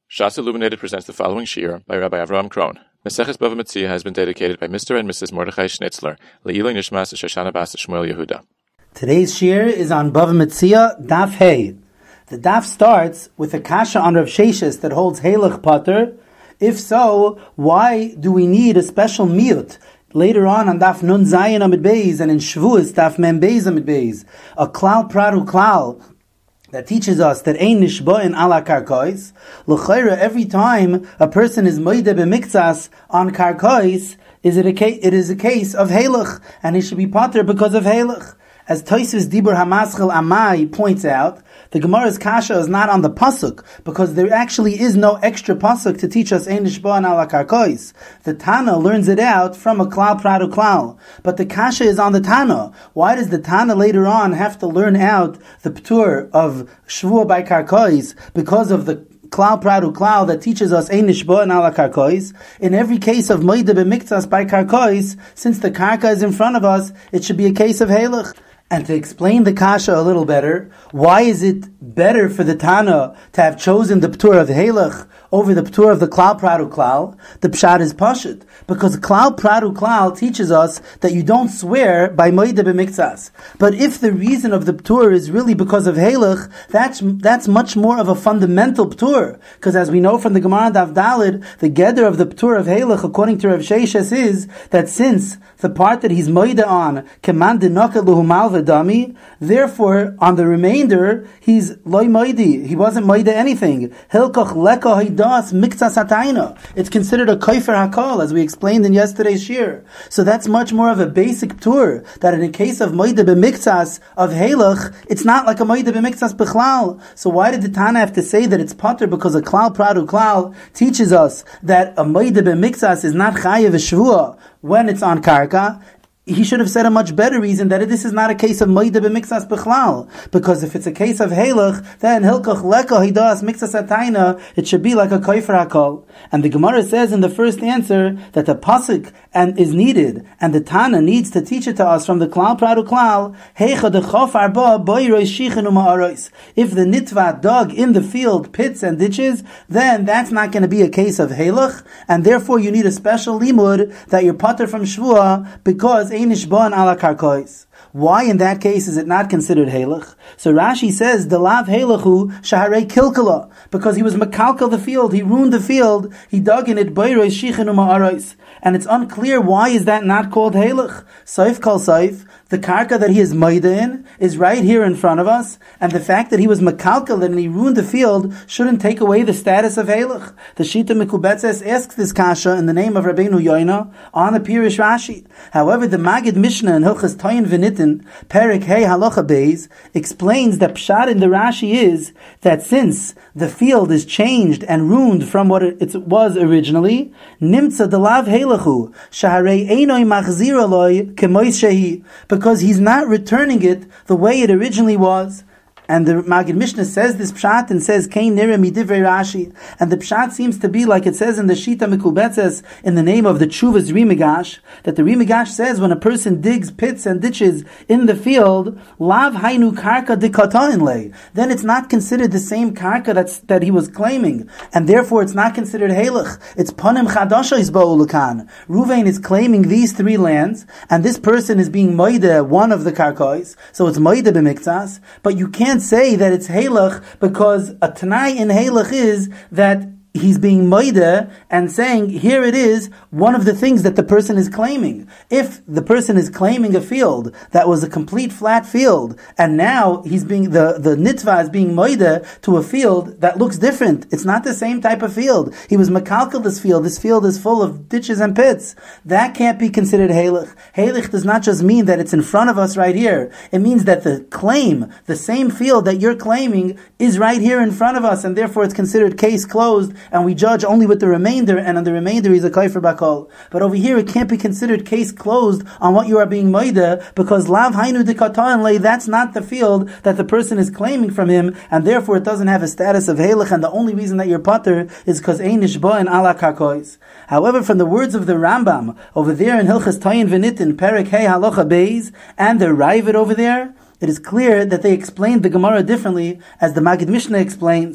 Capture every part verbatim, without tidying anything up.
Shas Illuminated presents the following shiur by Rabbi Avraham Krohn. Maseches Bava Metzia has been dedicated by Mister and Missus Mordechai Schnitzler, Le'ilui Nishmas Shoshana Bas Shmuel Yehuda. Today's shiur is on Bava Metzia, Daf Hey. The Daf starts with a kasha on Rav Sheshes that holds Halach Pater. If so, why do we need a special miut? Later on, on Daf Nun Zayin Amid Beis, and in Shavuos, Daf Mem Beis Amid Beis, a klal pradu klal that teaches us that ein nishba'in ala karkois. L'chayra, every time a person is moide b'miktsas on karkois, is it a case, it is a case of halach, and he should be pater because of halach. As Tosfos Dibur Hamaschil Amai points out, the Gemara's kasha is not on the pasuk, because there actually is no extra pasuk to teach us ein nishba'in ala karkois. The Tana learns it out from a klal pradu klal, but the kasha is on the Tana. Why does the Tana later on have to learn out the ptur of shvua by karkois because of the klal pradu klal that teaches us ein nishba'in ala karkois? In every case of moide b'miktsas by karkois, since the karka is in front of us, it should be a case of halach. And to explain the kasha a little better, why is it better for the Tana to have chosen the ptur of the halach over the ptur of the klal pradu klal? The pshat is pashut, because klal pradu klal teaches us that you don't swear by moide b'miktsas. But if the reason of the ptur is really because of halach, that's that's much more of a fundamental ptur, because as we know from the Gemara Daf Daled, the geder of the ptur of halach, according to Rav Sheshes, is that since the part that he's moide on command dinaka luhu malva dami, therefore on the remainder he's loy moidi. He wasn't moide anything. Hilkoch leka hidas miktsas hatayna. It's considered a kaifer hakol, as we explained in yesterday's shiur. So that's much more of a basic ptur, that in a case of moide b'miktsas of halach, it's not like a moide b'miktsas b'chlal. So why did the Tana have to say that it's pater? Because a klal pradu klal teaches us that a moide b'miktsas is not chayev v'shvua when it's on karka. He should have said a much better reason that this is not a case of moide b'miktsas b'chlal, because if it's a case of halach, then hilkoch leka hidas miktsas atayna, it should be like a kaifer hakol. And the Gemara says in the first answer that the pasuk and is needed, and the Tana needs to teach it to us from the klal pradu klal. Heicha dechof arba boirois shichenu ma'arois. If the nitva dug in the field pits and ditches, then that's not going to be a case of halach, and therefore you need a special limud that you're pater from shvua because ein nishba'in ala karkois. Why in that case is it not considered halach? So Rashi says, the lav halachu shaharei kilkala, because he was makalkal the field, he ruined the field, he dug in it boirois shichenu ma'arois. And it's unclear why is that not called halach. Saif kal saif, the karka that he is maida in is right here in front of us, and the fact that he was makalkal and he ruined the field shouldn't take away the status of halach. The Shita Mekubetzes asks this kasha in the name of Rabbeinu Yoina on the Pirish Rashi. However, the Magid Mishnah in Hilchas Toyin V'Nitin, Perik Hey Halacha Beis, explains that pshat in the Rashi is that since the field is changed and ruined from what it was originally, Nimtza Delav Halachu Shaharei Einoi Machzir Aloi Kemois Shehi, because he's not returning it the way it originally was. And the Magid Mishnah says this pshat and says Kein Nira Midivrei Rashi, and the pshat seems to be like it says in the Shita Mekubetzes in the name of the Chuvas Rimigash, that the Rimigash says when a person digs pits and ditches in the field, Lav Hainu Karka Dikata Inlay, then it's not considered the same karka that's that he was claiming, and therefore it's not considered halach. It's Panim Chadasha Isba'u Lukan. Ruvain is claiming these three lands, and this person is being moide one of the karkois, so it's moide b'miktsas, but you can't say that it's halach, because a tanai in halach is that he's being moide and saying, here it is, one of the things that the person is claiming. If the person is claiming a field that was a complete flat field, and now he's being, the, the nitva is being moide to a field that looks different. It's not the same type of field. He was makalkal this field. This field is full of ditches and pits. That can't be considered halach. Halach does not just mean that it's in front of us right here. It means that the claim, the same field that you're claiming, is right here in front of us, and therefore it's considered case closed, and we judge only with the remainder, and on the remainder he's a kaifer bakol. But over here it can't be considered case closed on what you are being moide, because lav hainu dikatan lay, that's not the field that the person is claiming from him, and therefore it doesn't have a status of halach, and the only reason that you're pater is because ein nishba'in ala karkois. However, from the words of the Rambam over there in Hilchas Toyin V'Nitin, Perik Hey Halacha Beis, and the Ravid over there, it is clear that they explained the Gemara differently, as the Magid Mishnah explains.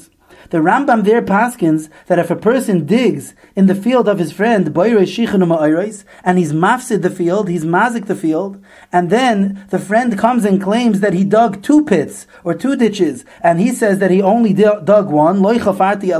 The Rambam there paskins that if a person digs in the field of his friend, and he's mafsid the field, he's mazik the field, and then the friend comes and claims that he dug two pits or two ditches, and he says that he only dug one, so he's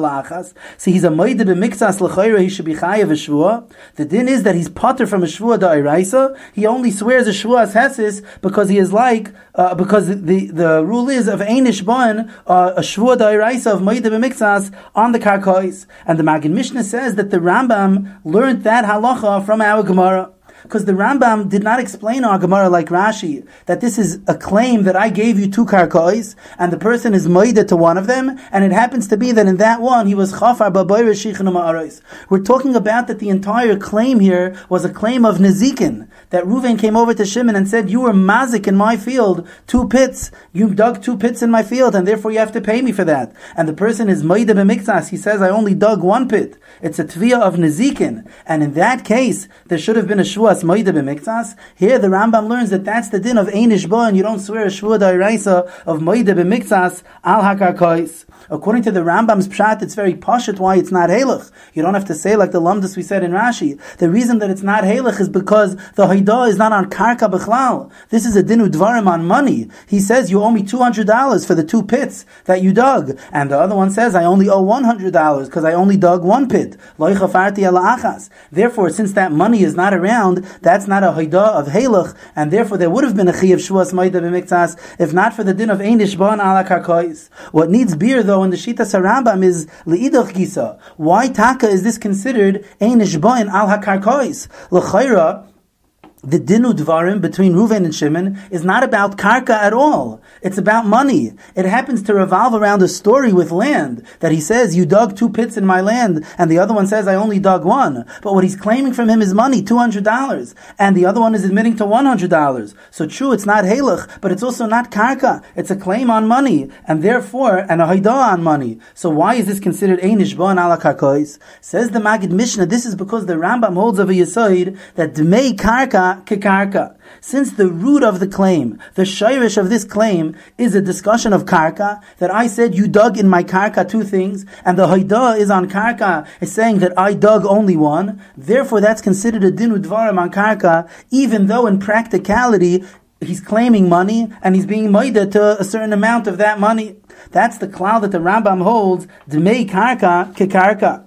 a moide b'miktsas l'chayra, he should be chayav a shvua. The din is that he's potter from a shvua da'iraisa. He only swears a shvuas hesis because he is like, uh, because the, the rule is of einish bon, uh, a shvua da'iraisa of moide b'miktsas on the karkois. And the Magid Mishnah says that the Rambam learned that halacha from our Gemara. Because the Rambam did not explain our Gemara like Rashi, that this is a claim that I gave you two karkois, and the person is moida to one of them, and it happens to be that in that one, he was chafar b'bayra shichin ma'aros. We're talking about that the entire claim here was a claim of nezikin, that Reuven came over to Shimon and said, you were mazik in my field, two pits, you dug two pits in my field, and therefore you have to pay me for that. And the person is moida b'miktsas, he says, I only dug one pit. It's a tviyah of nezikin, and in that case, there should have been a shvua moide b'miktsas. Here the Rambam learns that that's the din of einish bo, and you don't swear a shvua da'iraisa of moide b'miktsas al hakarkois. According to the Rambam's pshat, it's very pashut why it's not halach. You don't have to say like the lamdas we said in Rashi. The reason that it's not halach is because the haidah is not on karka b'chlal. This is a dinu dvarim on money. He says you owe me two hundred dollars for the two pits that you dug, and the other one says I only owe one hundred dollars because I only dug one pit. Lo chafarti ala achas. Therefore, since that money is not around, that's not a haidah of halach, and therefore there would have been a chi of shvuas moide b'miktsas if not for the din of einish bon ala karkois. What needs beer though in the Shitas HaRambam is le'idach gisa. Why taka is this considered einish bon al hakarkois? L'chayra, the dinu dvarim between Reuven and Shimon is not about karka at all. It's about money. It happens to revolve around a story with land, that he says, you dug two pits in my land, and the other one says, I only dug one. But what he's claiming from him is money, two hundred dollars, and the other one is admitting to one hundred dollars. So true, it's not halach, but it's also not karka. It's a claim on money, and therefore, and a haidah on money. So why is this considered einish bon ala karkois? Says the Magid Mishnah, this is because the Rambam holds of a yisoid that dmei karka kekarka. Since the root of the claim, the shayrish of this claim, is a discussion of karka, that I said you dug in my karka two things, and the haidah is on karka, is saying that I dug only one, therefore that's considered a dinu dvarim on karka, even though in practicality, he's claiming money, and he's being moida to a certain amount of that money. That's the klal that the Rambam holds, dmei karka kekarka.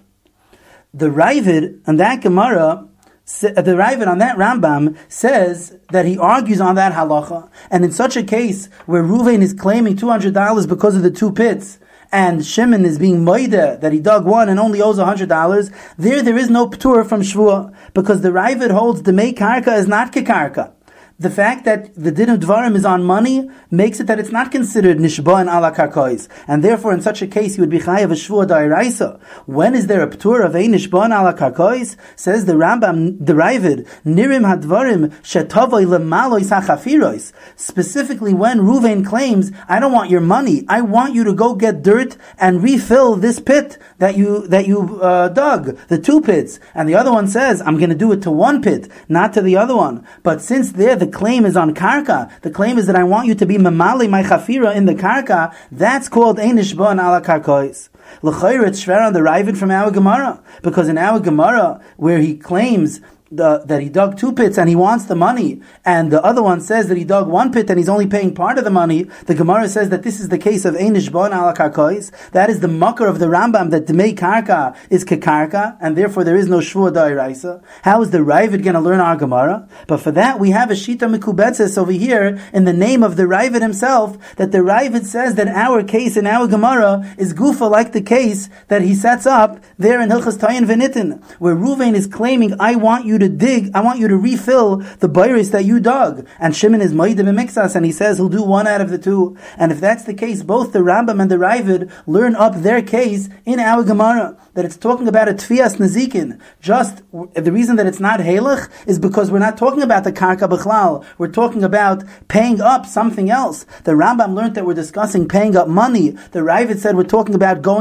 The Ravid, and that Gemara, the Ravid on that Rambam says that he argues on that halacha, and in such a case where Reuven is claiming two hundred dollars because of the two pits, and Shimon is being moida that he dug one and only owes one hundred dollars, there there is no ptur from shvua, because the Ravid holds the mei karka is not kekarka. The fact that the din of dvarim is on money makes it that it's not considered nishban ala karkois, and therefore in such a case you would be chayav a shvua da'iraisa. When is there a ptur of a nishban ala karkois? Says the Rambam, the Ravid, nirim hadvarim shetavoi lemaloi sachafirois. Specifically when Reuven claims, I don't want your money, I want you to go get dirt and refill this pit that you that you uh, dug, the two pits, and the other one says, I'm going to do it to one pit, not to the other one. But since there the claim is on karka, the claim is that I want you to be mamali my chafira in the karka, that's called einish bon ala karkois. L'chayr it's shver on the Ravid from our Gemara, because in our Gemara, where he claims The, that he dug two pits and he wants the money, and the other one says that he dug one pit and he's only paying part of the money, the Gemara says that this is the case of einish bon ala karkois. That is the makar of the Rambam, that dmei karka is kekarka, and therefore there is no shvua da'iraisa. How is the Ravid going to learn our Gemara? But for that we have a shita mekubetzes over here in the name of the Ravid himself, that the Ravid says that our case in our Gemara is gufa like the case that he sets up there in Hilchas Tayin V'Nitin, where Reuven is claiming, I want you to dig, I want you to refill the bayris that you dug. And Shimon is moide b'miktsas, and he says he'll do one out of the two. And if that's the case, both the Rambam and the Ravid learn up their case in our Gemara, that it's talking about a tfias nezikin. Just, the reason that it's not halach is because we're not talking about the karka b'chlal. We're talking about paying up something else. The Rambam learned that we're discussing paying up money. The Ravid said we're talking about going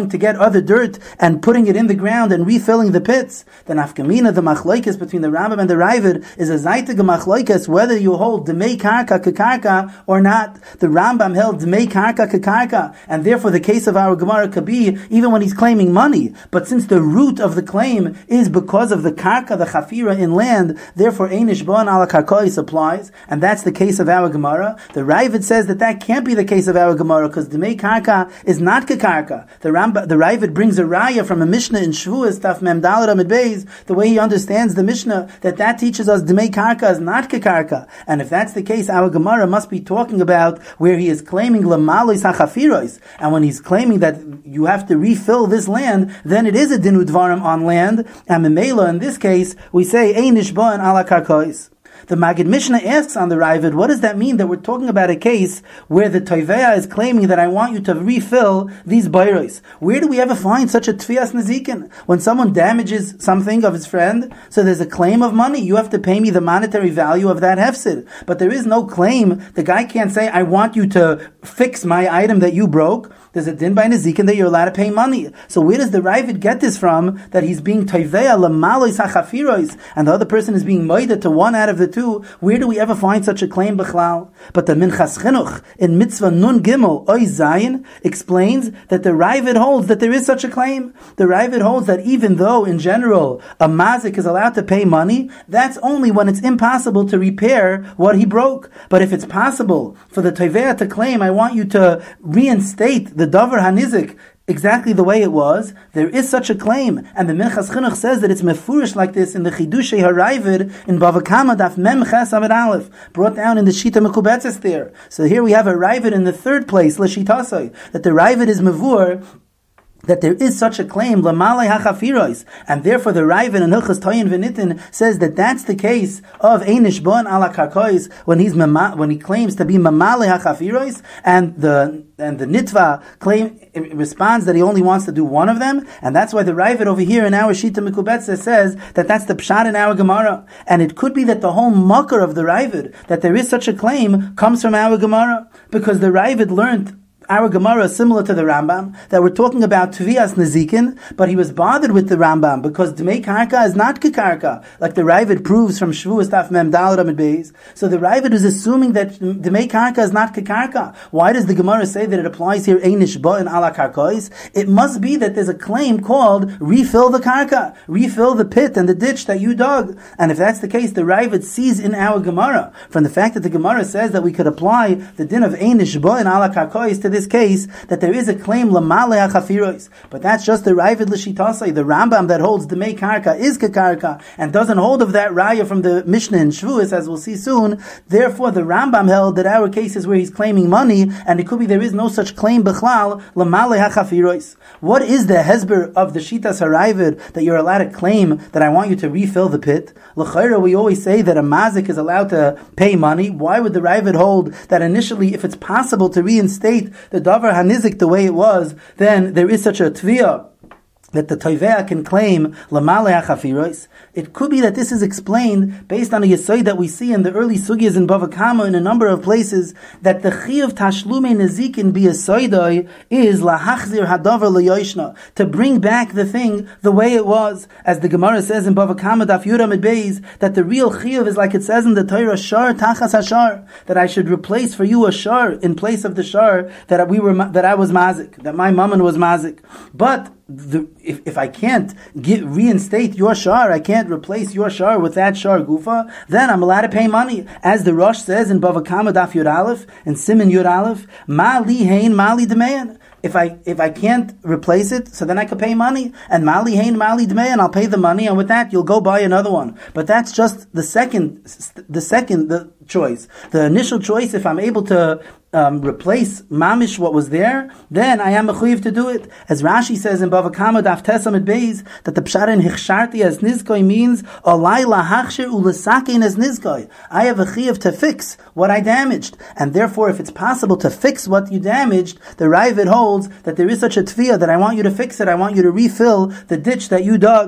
going to get other dirt and putting it in the ground and refilling the pits. The nafkamina, the machlokes between the Rambam and the Ravid, is a zaitige machlokes whether you hold demei karka kekarka or not. The Rambam held demei karka kekarka, and therefore the case of our Gemara could be even when he's claiming money. But since the root of the claim is because of the karka, the chafira in land, therefore einish bon ala karkois applies, and that's the case of our Gemara. The Ravid says that that can't be the case of our Gemara because demei karka is not kekarka. The Rambam, the Ravid brings a raya from a Mishnah in Shavuos Taf Mem Daled Amid Beis, the way he understands the Mishnah, that that teaches us demei karka is not kekarka. And if that's the case, our Gemara must be talking about where he is claiming lamalois hachafiros, and when he's claiming that you have to refill this land, then it is a dinu dvarim on land, and memela in this case we say einish bon ala karkois. The Magid Mishnah asks on the Ravid, what does that mean that we're talking about a case where the Toiveya is claiming that I want you to refill these bayros? Where do we ever find such a Tfias Nezikin? When someone damages something of his friend, so there's a claim of money, you have to pay me the monetary value of that hefsid. But there is no claim. The guy can't say, I want you to fix my item that you broke. There's a din by Nezikin that you're allowed to pay money. So where does the Ravid get this from, that he's being Toiveya Lamalois HaChafiros, and the other person is being moida to one out of the two? Where do we ever find such a claim b'chlal? But the Minchas Chinuch in Mitzvah Nun Gimel Oy Zayin explains that the Ravid holds that there is such a claim. The Ravid holds that even though in general a mazik is allowed to pay money, that's only when it's impossible to repair what he broke. But if it's possible for the Toiveya to claim, I want you to reinstate the Davar Hanizik exactly the way it was, there is such a claim, and the Minchas Chinuch says that it's mefurish like this in the Chidushei HaRavid in Bava Kama Daf Mem Ches Amid Aleph, brought down in the Shita Mekubetzes there. So here we have a Ravid in the third place, L'Shitasoi, that the Ravid is mevur, that there is such a claim, Lamalei HaChafiros, and therefore the Ravid in Hilchas Toyin V'Nitin says that that's the case of Einish Bon Ala Karkois, when he's mama, when he claims to be Mamalei HaChafiros, and the and the Nitva claim responds that he only wants to do one of them, and that's why the Ravid over here in our Shita Mekubetze says that that's the Pshat in our Gemara. And it could be that the whole mucker of the Ravid, that there is such a claim, comes from our Gemara, because the Ravid learned our Gemara is similar to the Rambam, that we're talking about Tvias Nezikin, but he was bothered with the Rambam because Dmei Karka is not Kekarka, like the Ravid proves from Shavuos Taf Mem Daled Amid Beis. So the Ravid is assuming that Dmei Karka is not Kekarka. Why does the Gemara say that it applies here Einish Ba'in Ala Karkois? It must be that there's a claim called refill the Karka, refill the pit and the ditch that you dug. And if that's the case, the Ravid sees in our Gemara, from the fact that the Gemara says that we could apply the din of Einish Ba'in Ala Karkois to this case, that there is a claim Lamalei HaChafiros. But that's just the Ravid L'Shitasai. The Rambam that holds Demei Karka is Kekarka and doesn't hold of that raya from the Mishnah in Shavuos, as we'll see soon. Therefore, the Rambam held that our case is where he's claiming money, and it could be there is no such claim B'chlal Lamalei HaChafiros. What is the hezber of the Shitas HaRavid that you're allowed to claim that I want you to refill the pit? L'chayra, we always say that a mazik is allowed to pay money. Why would the Ravid hold that initially, if it's possible to reinstate the Davar Hanizik the way it was, then there is such a tviyah that the Toiveya can claim Lamalei HaChafiros? It could be that this is explained based on a yesod that we see in the early sugyas in Bava Kama in a number of places, that the chiyuv tashlumei nezikin b'yesodai is lahachzir hadavar leyoshna, to bring back the thing the way it was, as the Gemara says in Bava Kama Daf Yud Amid Beis, that the real chiyuv is like it says in the Torah, shar tachas hashar, that I should replace for you a shar in place of the shar that we were that I was mazik, that my mammon was mazik. But The, if, if I can't get, reinstate your shar, I can't replace your shar with that shar gufa, then I'm allowed to pay money. As the Rosh says in Bava Kama Daf Yud Aleph, and Siman Yud Aleph, Ma li hein, ma li demeyan. If I if I can't replace it, so then I could pay money. And mali hein, mali demeyan, I'll pay the money, and with that you'll go buy another one. But that's just the second, the second the choice. The initial choice, if I'm able to Um, replace mamish what was there, then I am mechuyev to do it. As Rashi says in Bava Kama Daf Tes Amid Beis, that the pshat in hichsharti as nizkoi means olai lahachshir ulesakein as nizkoi. I have a chiyuv to fix what I damaged, and therefore, if it's possible to fix what you damaged, the Ravid holds that there is such a tefillah that I want you to fix it. I want you to refill the ditch that you dug.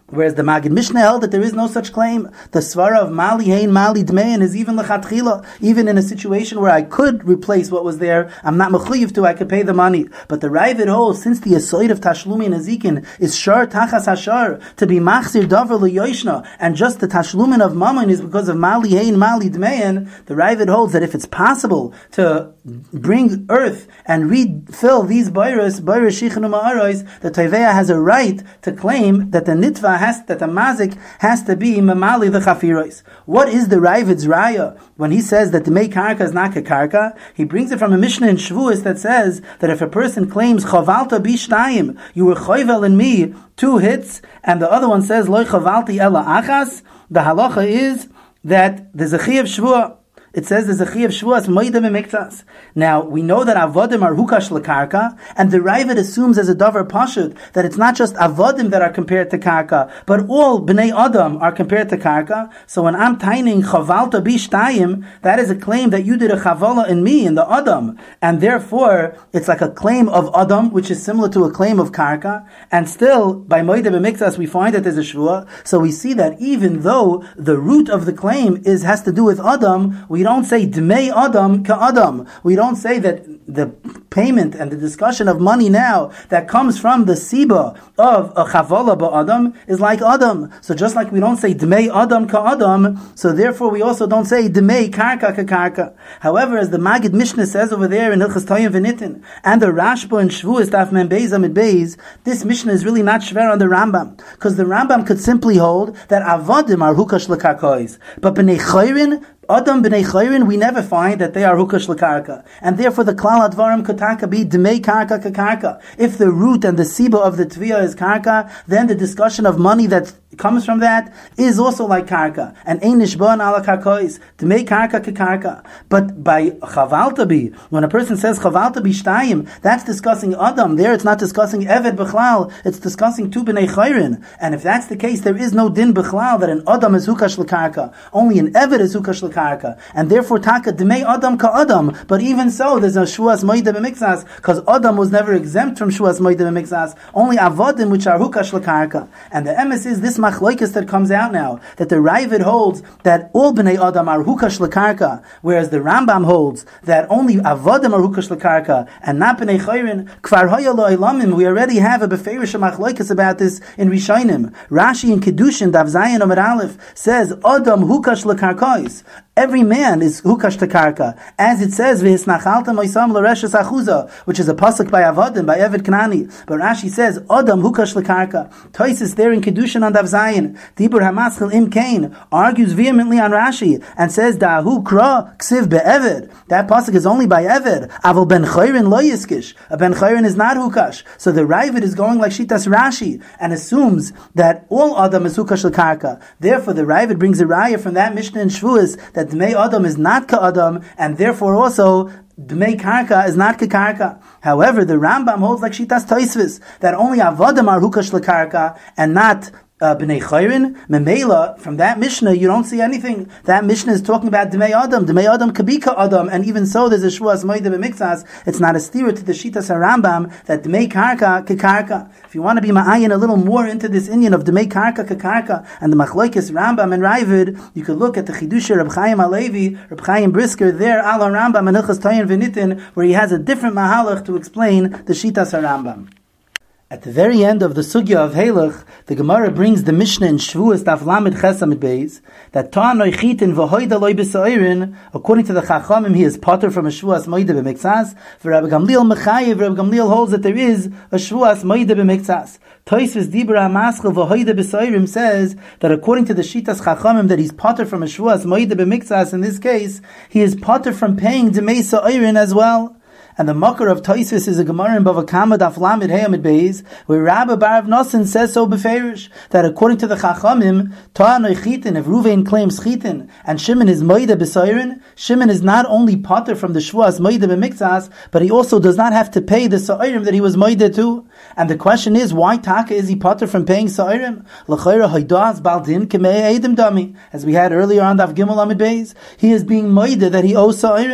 Whereas the Magid Mishnah held that there is no such claim. The svara of Mali Hein Mali Dmein is even lechatchila, even in a situation where I could replace what was there, I'm not mechuyev to, I could pay the money. But the Ravid holds, since the asoid of Tashlumi and Azikin is shar tachas hashar, to be machzir davar leyoshna, and just the Tashlumin of Mammon is because of Mali Hein Mali Dmein, the Ravid holds that if it's possible to bring earth and refill these bayros, bayros shichanu ma'aros, the Tevea has a right to claim that the nitva has, that the mazik has to be mamali the chafiros. What is the Ravid's raya when he says that the mei karka is not karka? He brings it from a Mishnah in Shavuos that says that if a person claims chavalta bishtayim, you were choivel in me two hits, and the other one says loy chavalti ela achas, the halacha is that there's a chiyuv shvua. It says there's a chiyuv shvuas moedim emiktas. Now we know that avodim are hukash lekarka, and the Ravid assumes as a davar pashut that it's not just avodim that are compared to karka, but all bnei adam are compared to karka. So when I'm taining chavalta bishtayim, that is a claim that you did a chavala in me, in the adam, and therefore it's like a claim of adam, which is similar to a claim of karka. And still by moedim emiktas we find that there's a shvua. So we see that even though the root of the claim is has to do with adam, we don't say Dmei Adam ka Adam. We don't say that the payment and the discussion of money now that comes from the Siba of a Chavala ba Adam is like Adam. So just like we don't say Dmei Adam ka Adam, so therefore we also don't say Dmei Karka ka Karka. However, as the Magid Mishnah says over there in Hilchas Toyim V'Nitin, and the Rashba in Shavuos Daf Mem Beis Amid Beis, this Mishnah is really not shver on the Rambam, because the Rambam could simply hold that Avodim are Hukash L'Karkois, but B'nei Chayrin, Adam b'nei chayrin, we never find that they are hukash l'karka, and therefore the klal advarim kotaka be dmei karka kakarka. If the root and the siba of the tviyah is karka, then the discussion of money that comes from that is also like karka, and ein nishban ala karkois dmei karka kakarka. But by chavalta bi, when a person says chavalta bi shtayim, that's discussing Adam. There, it's not discussing eved b'chlal. It's discussing tu b'nei chayrin. And if that's the case, there is no din b'chlal that an Adam is hukash l'karka. Only an eved is hukash l'karka. And therefore, taka dmei Adam ka Adam. But even so, there's a shuas moedim b'mikzas, because Adam was never exempt from shuas moedim b'mikzas. Only avodim which are hukash l'karka. And the emes is this machloikas that comes out now, that the Ravid holds that all bnei Adam are hukash l'karka, whereas the Rambam holds that only avodim are hukash l'karka and not bnei chayrin. Kvar hoya lo ilamim. We already have a beferish machloikas about this in Rishonim. Rashi in Kedushin Dav Zayin Amar Aleph says Adam hukash l'karkais. Every man is hukash tekarka, as it says v'hisnachalta moisam l'reshes achuza, which is a pasuk by Avodim, by Eved Knani. But Rashi says Adam hukash lekarka. Toises there in Kedushin on Dav Zayin, Dibur Hamaschil Im Kain argues vehemently on Rashi and says Dahu Kra Ksiv be'Eved. That pasuk is only by Eved. Aval ben Chayrin lo yiskish. A ben Chayrin is not hukash. So the Ravid is going like Shitas Rashi and assumes that all Adam is hukash lekarka. Therefore, the Ravid brings a raya from that Mishnah in Shavuos that Dmei Adam is not ka Adam, and therefore also Dmei Karka is not Karka. However, the Rambam holds like Shitas Tosfos that only Avodim are hukash lekarka and not Uh, B'nei Chayrin, Memela, from that Mishnah, you don't see anything. That Mishnah is talking about Dmei Adam. Dmei Adam Kabika Adam, and even so, there's a Shuas Moedim B'mikzas. It's not a steer to the Shitas HaRambam that Dmei Karka Kekarka. If you want to be ma'ayin a little more into this Indian of Dmei Karka Kekarka and the Machlokes Rambam and Ravid, you could look at the Chidush Reb Chaim Alevi, Reb Chaim Brisker, there, Ala Rambam and Hilchas Toyin V'Nitin, where he has a different Mahalach to explain the Shitas HaRambam. At the very end of the Sugya of Halach, the Gemara brings the Mishnah in Shavuos Daf Lamed Ches Amid Beis that Ta'anoi Chitin v'hoida loy b'sa'orin, according to the Chachamim, he is potter from a Shavuos Moide b'mikzas. For Rabbi Gamliel Mechayev, Rabbi Gamliel holds that there is a Shavuos Moide b'mikzas. Tosfos Dibra Hamaschil v'hoida b'sa'orim says that according to the Shitas Chachamim, that he's potter from a Shavuos Moide b'mikzas. In this case, he is potter from paying Dmei Sa'orin as well. And the makar of Tosfos is a Gemara in Bava Kama Daf Lamed Hey Amid Beis, where Rabbi Barav Nosson says so beferish that according to the Chachamim, Ta'anoi Chitin, if Ruvain claims Chitin and Shimon is Moide b'Sa'orin, Shimon is not only potter from the Shvuas Moide b'Mikzas, but he also does not have to pay the Sa'orim that he was Moide to. And the question is, why Taka is he potter from paying Sa'orim? L'chayra Haidaz Baldin Kemei Eidim Dami, as we had earlier on Daf Gimel Amid Beis, he is being Moide that he owes Sa'orim.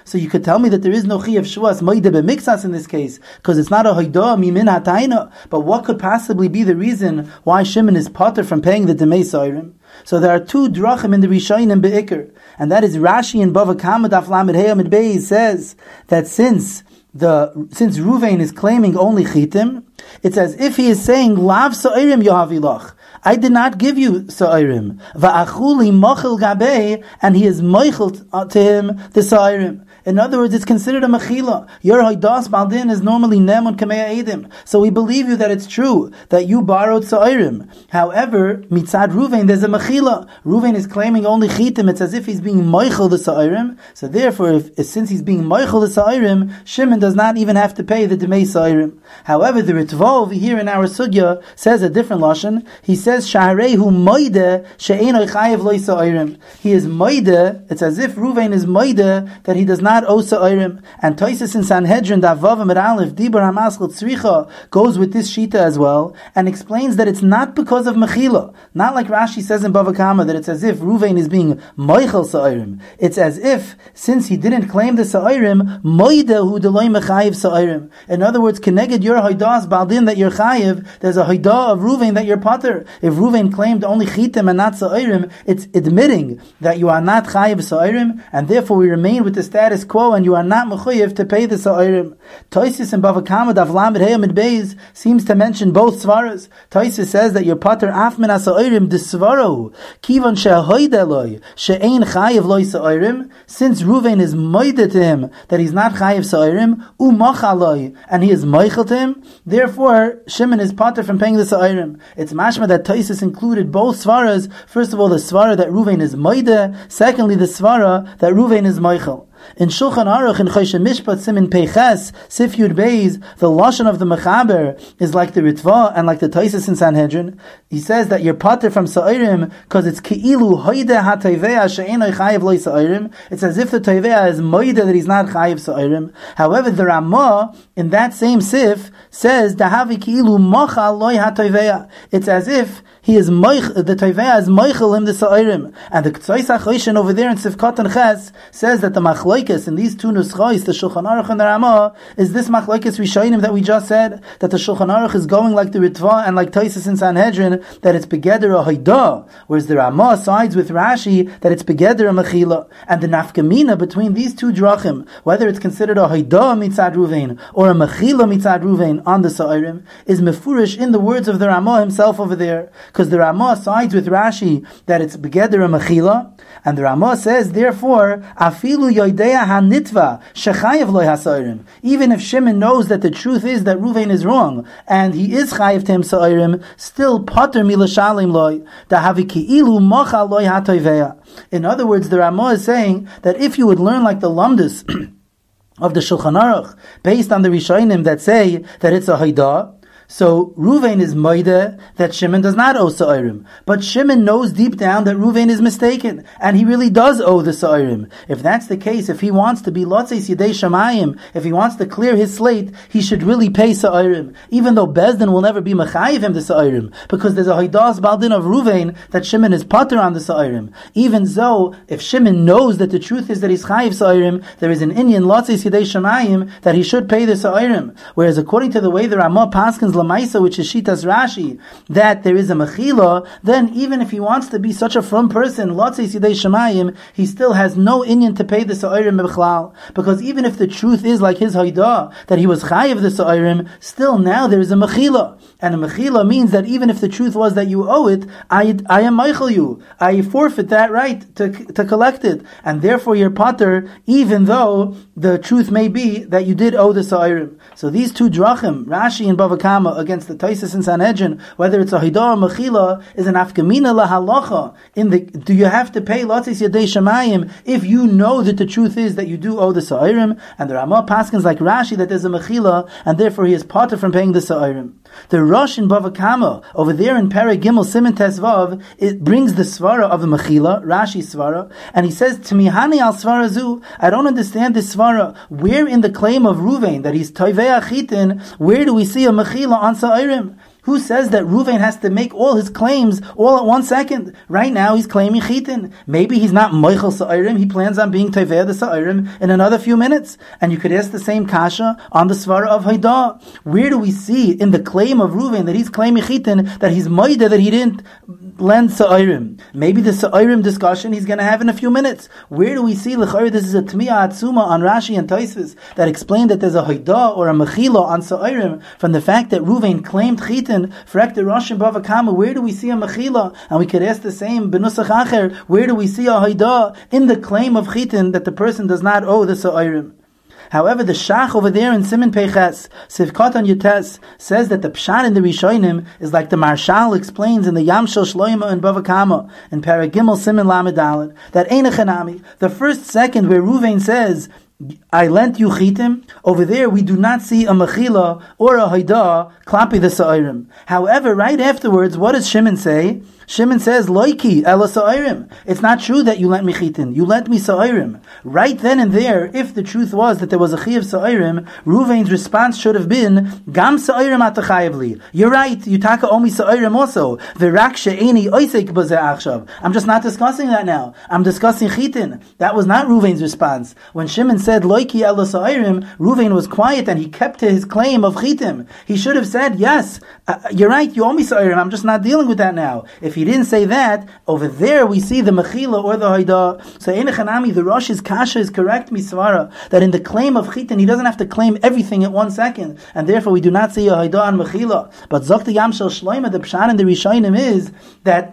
So you could tell me that there is no Chiyav Shuas Moide B'Mixas in this case, because it's not a Hoidah Mimin HaTaina. But what could possibly be the reason why Shimon is potter from paying the Demei Sa'arim? So there are two drachim in the Rishonim Be'ikr, and that is Rashi in Bava Kama Daf Lamed Hey Amid Beis says that since the since Ruvain is claiming only chitim, it's as if he is saying Lav Sa'arim Yohavilach. I did not give you Sa'irim. Va'achuli mochel gabei, and he is mochel to him the Sa'irim. In other words, it's considered a mechila. Your hoidas baldin is normally nemun kamei edim. So we believe you that it's true that you borrowed sa'irim. However, mitzad Ruvain, there's a mechila. Ruvain is claiming only chitim. It's as if he's being moichel the sa'irim. So therefore, if, since he's being moichel the sa'irim, Shimon does not even have to pay the demei sa'irim. However, the Ritva over here in our sugya says a different lashon. He says shaharehu moide she'enoi chayev loy sa'irim. He is moide. It's as if Ruvain is moide that he does not owe sa'irim. And Tosfos in Sanhedrin Davav Amid Aleph Dibur Hamaschel Tzricha goes with this shita as well and explains that it's not because of mechila, not like Rashi says in Bava Kama that it's as if Ruvain is being moichel sa'irim. It's as if since he didn't claim the sa'irim, moide hu deloi mechayiv sa'irim. In other words, keneged your hoidas baldin that you're chayiv, there's a hoidah of Ruvain that you're pater. If Ruvain claimed only chitim and not sa'irim, it's admitting that you are not chayiv sa'irim, and therefore we remain with the status quo, and you are not mechuyev to pay the sa'irim. Tosfos in Bava Kama Daf Lamed Hey Amid Beis seems to mention both svaras. Tosfos says that your pater af min sa'irim disvaro kivan she'hoid eloi she'ein chayiv loy sa'irim, since Ruvain is moide to him that he's not chayiv sa'irim umachaloi, and he is moichel to him, therefore Shimon is pater from paying the sa'irim. It's mashma that Tosfos included both svaras. First of all, the svara that Ruvain is moide, secondly the svara that Ruvain is moichel. In Shulchan Aruch in Choshen Mishpat Simin Peiches Sif Yud Beis, the lashon of the Mechaber is like the Ritva and like the Tosfos in Sanhedrin. He says that you're pater from sa'irim because it's ki'ilu hoide ha'toivea she'enoi chayiv loy sa'irim. It's as if the toivea is moide that he's not chayiv sa'irim. However, the Ramah in that same Sif says dahavi ki'ilu mocha loy ha'toivea. It's as if he is moich, the toivea is moichel him the sa'irim. And the Ktsois HaChoshen over there in Sif Katan Ches says that the machlokes in these two nuschos, the Shulchan Aruch and the Ramah, is this machlokes Rishonim that we just said, that the Shulchan Aruch is going like the Ritva and like Tosfos in Sanhedrin, that it's begeder a hoidah, whereas the Ramah sides with Rashi that it's begeder a mechila. And the nafkamina between these two drachim, whether it's considered a hoidah mitzad Ruvain or a mechila mitzad Ruvain on the sa'irim, is mefurish in the words of the Ramah himself over there, because the Ramah sides with Rashi that it's begeder a mechila, and the Ramah says therefore afilu yoidea hanitva shechayev loy hasa'irim. Even if Shimon knows that the truth is that Ruvain is wrong and he is chayev to him sa'irim, still pater milashalim loy dahavi ki'ilu mocha loy hatoivea. In other words, the Ramah is saying that if you would learn like the Lamdus of the Shulchan Aruch based on the Rishonim that say that it's a hoidah, so Ruvain is moide that Shimon does not owe sa'irim. But Shimon knows deep down that Ruvain is mistaken, and he really does owe the sa'irim. If that's the case, if he wants to be Lotzeis Yidei Shamayim, if he wants to clear his slate, he should really pay sa'irim. Even though Bezdin will never be mechayiv him the sa'irim, because there's a hoidas baldin of Ruvain that Shimon is pater on the sa'irim. Even so, if Shimon knows that the truth is that he's chayiv sa'irim, there is an Inyan Lotzeis Yidei Shamayim that he should pay the sa'irim. Whereas according to the way the Ramah paskins Lamaisa, which is Shitas Rashi, that there is a mechila, then even if he wants to be such a from person, Lotzeis Yidei Shamayim, he still has no inyan to pay the sa'irim b'chlal. Because even if the truth is like his haidah, that he was chayiv the sa'irim, still now there is a mechila. And a mechila means that even if the truth was that you owe it, I, I am meichel you. I forfeit that right to, to collect it. And therefore you're pater, even though the truth may be that you did owe the sa'irim. So these two drachim, Rashi and Bava Kama, against the Tosfos in Sanhedrin, whether it's a haidah or mechila, is an afkamina lahalacha. In the, do you have to pay Lotzeis Yadei Shamayim if you know that the truth is that you do owe the sa'irim? And the Ramah paskins like Rashi that there's a mechila, and therefore he is pater from paying the sa'irim. The Rosh in Bava Kama, over there in Perek Gimel Siman Tesvav, it brings the svara of the mechila, Rashi svara, and he says, T'mihani al svara zu, I don't understand this svara. Where in the claim of Ruvain that he's toivei achitin, where do we see a mechila on sa'irim? Who says that Ruvain has to make all his claims all at one second? Right now he's claiming chitin. Maybe he's not Moichel Sa'irim, he plans on being Teveh the Sa'irim in another few minutes. And you could ask the same kasha on the Svara of Haidah. Where do we see in the claim of Ruvain that he's claiming chitin, that he's Moida, that he didn't lend Sa'irim? Maybe the Sa'irim discussion he's going to have in a few minutes. Where do we see, L'chayr, this is a Tmiya Atzuma on Rashi and Tosfos that explain that there's a Haidah or a Mechila on Sa'irim from the fact that Ruvain claimed chitin for Ekter Rosh and Bava Kama? Where do we see a Mechila? And we could ask the same, Benusach Acher, where do we see a Haidah in the claim of chitin that the person does not owe the Sa'irim? However, the Shach over there in Siman Peiches, Sivkot on Yutes, says that the Pshat in the Rishonim is like the Marshal explains in the Yam Shel Shloimo and Bava Kama, in Paragimel Siman Lamed Dalet, that Einachanami, the first second where Ruvain says, I lent you chitim, over there we do not see a mechila or a haidah klapi the sa'irim. However, right afterwards, what does Shimon say? Shimon says, Loiki, ela sa'irim. It's not true that you lent me chitin. You lent me sa'irim. Right then and there, if the truth was that there was a chi of sa'irim, Ruvain's response should have been, Gam sa'irim atachayevli. You're right, you taka omi sa'irim also. V'rak she'eni oisek b'zeh achshav. I'm just not discussing that now. I'm discussing chitin. That was not Ruvain's response. When Shimon said, Loiki, ela sa'irim, Ruvain was quiet and he kept to his claim of chitim. He should have said, yes, uh, you're right, you owe me sa'irim. I'm just not dealing with that now. If he didn't say that, over there we see the mechila or the haidah. So Einachanami, the Rosh's kasha is correct, misvara, that in the claim of chitin, he doesn't have to claim everything at one second, and therefore we do not see a haidah and mechila. But Zokta Yam Shel Shloimo, the Pshat in the Rishonim is that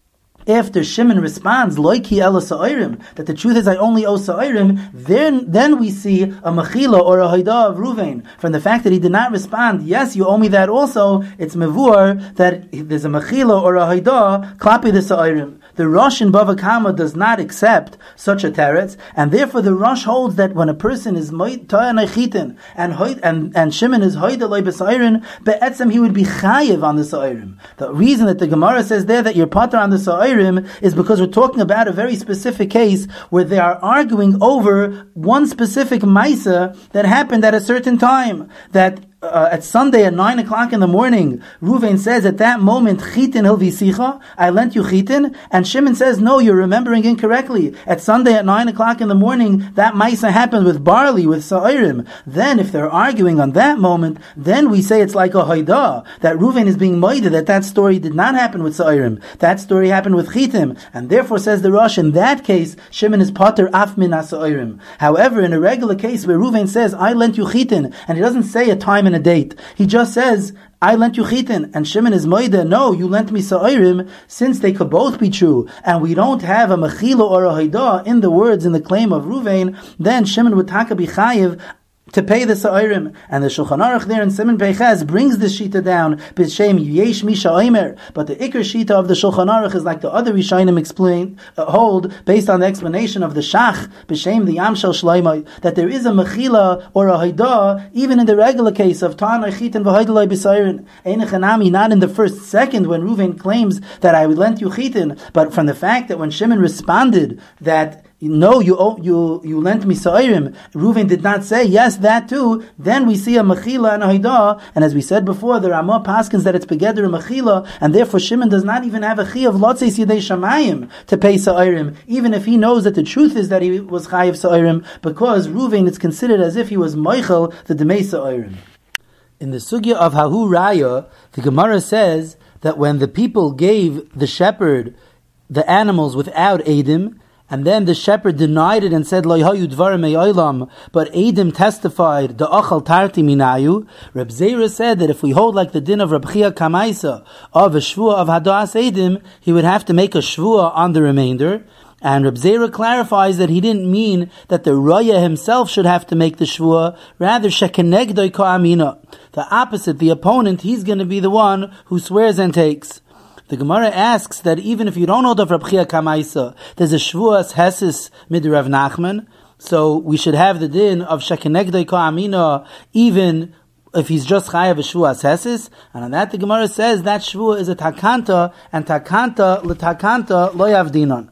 after Shimon responds, Loiki ela sa'irim, that the truth is I only owe sa'irim, then then we see a mechila or a haidah of Ruvain. From the fact that he did not respond, yes, you owe me that also, it's mevur that there's a mechila or a haidah, klapi the sa'irim. The Rosh in Bava Kama does not accept such a teretz, and therefore the Rosh holds that when a person is ta'an chitin and and and Shimon is hoida loy b'sa'irim, be'etzem he would be chayiv on the sa'irim. The reason that the Gemara says there that you're pater on the sa'irim is because we're talking about a very specific case where they are arguing over one specific maisa that happened at a certain time. That Uh, at Sunday at nine o'clock in the morning, Ruvain says at that moment, Chitin hilvisicha, I lent you chitin, and Shimon says, no, you're remembering incorrectly. At Sunday at nine o'clock in the morning, that maisa happened with barley, with sa'irim. Then, if they're arguing on that moment, then we say it's like a haidah, that Ruvain is being moided, that that story did not happen with sa'irim. That story happened with chitim, and therefore says the Rosh, in that case, Shimon is pater af min ha-sa'irim. However, in a regular case where Ruvain says, I lent you chitin, and he doesn't say a time and a date. He just says, I lent you chitin, and Shimon is moida, no, you lent me sa'irim, since they could both be true, and we don't have a mechila or a haidah in the words in the claim of Ruvain, then Shimon would taka be chayiv to pay the sa'irim. And the Shulchan Aruch there in Siman Peiches brings this shita down, b'shem yesh misha oimer. But the ikar shita of the Shulchan Aruch is like the other Rishonim explain, uh, hold, based on the explanation of the Shach, b'shem the Yam Shel Shloimo, that there is a mechila or a haidah, even in the regular case of ta'an chitin v'haidalai b'sa'irin. Einachanami, not in the first second when Ruvain claims that I lent you chitin, but from the fact that when Shimon responded that no, you owe, you you lent me sa'irim, Ruvain did not say yes, that too. Then we see a mechila and a haidah, and as we said before, the Ramah paskins that it's begeder a mechila, and therefore Shimon does not even have a chi of lotzeis yidei shamayim to pay sa'irim, even if he knows that the truth is that he was chayiv sa'irim, because Ruvain it's considered as if he was moichel the demei sa'irim. In the sugya of Hahu Raya, the Gemara says that when the people gave the shepherd the animals without edim, and then the shepherd denied it and said, Lo hayu dvarim me'olam, but Eidim testified, the achal tarti minayu. Reb Zera said that if we hold like the din of Reb Chia Kamaisa, of a shvua of hadas Eidim, he would have to make a shvua on the remainder. And Reb Zera clarifies that he didn't mean that the Raya himself should have to make the shvua, rather shekenegdoi ka'amina. The opposite, the opponent, he's going to be the one who swears and takes. The Gemara asks that even if you don't hold of Reb Chia Kamaisa, there's a Shvuas Hesis mid Rav Nachman, so we should have the din of Shekenegdei Ka'amina even if he's just Chayav a Shvuas Hesis, and on that the Gemara says that Shvua is a Takanta, and Takanta l'Takanta lo yavdinon.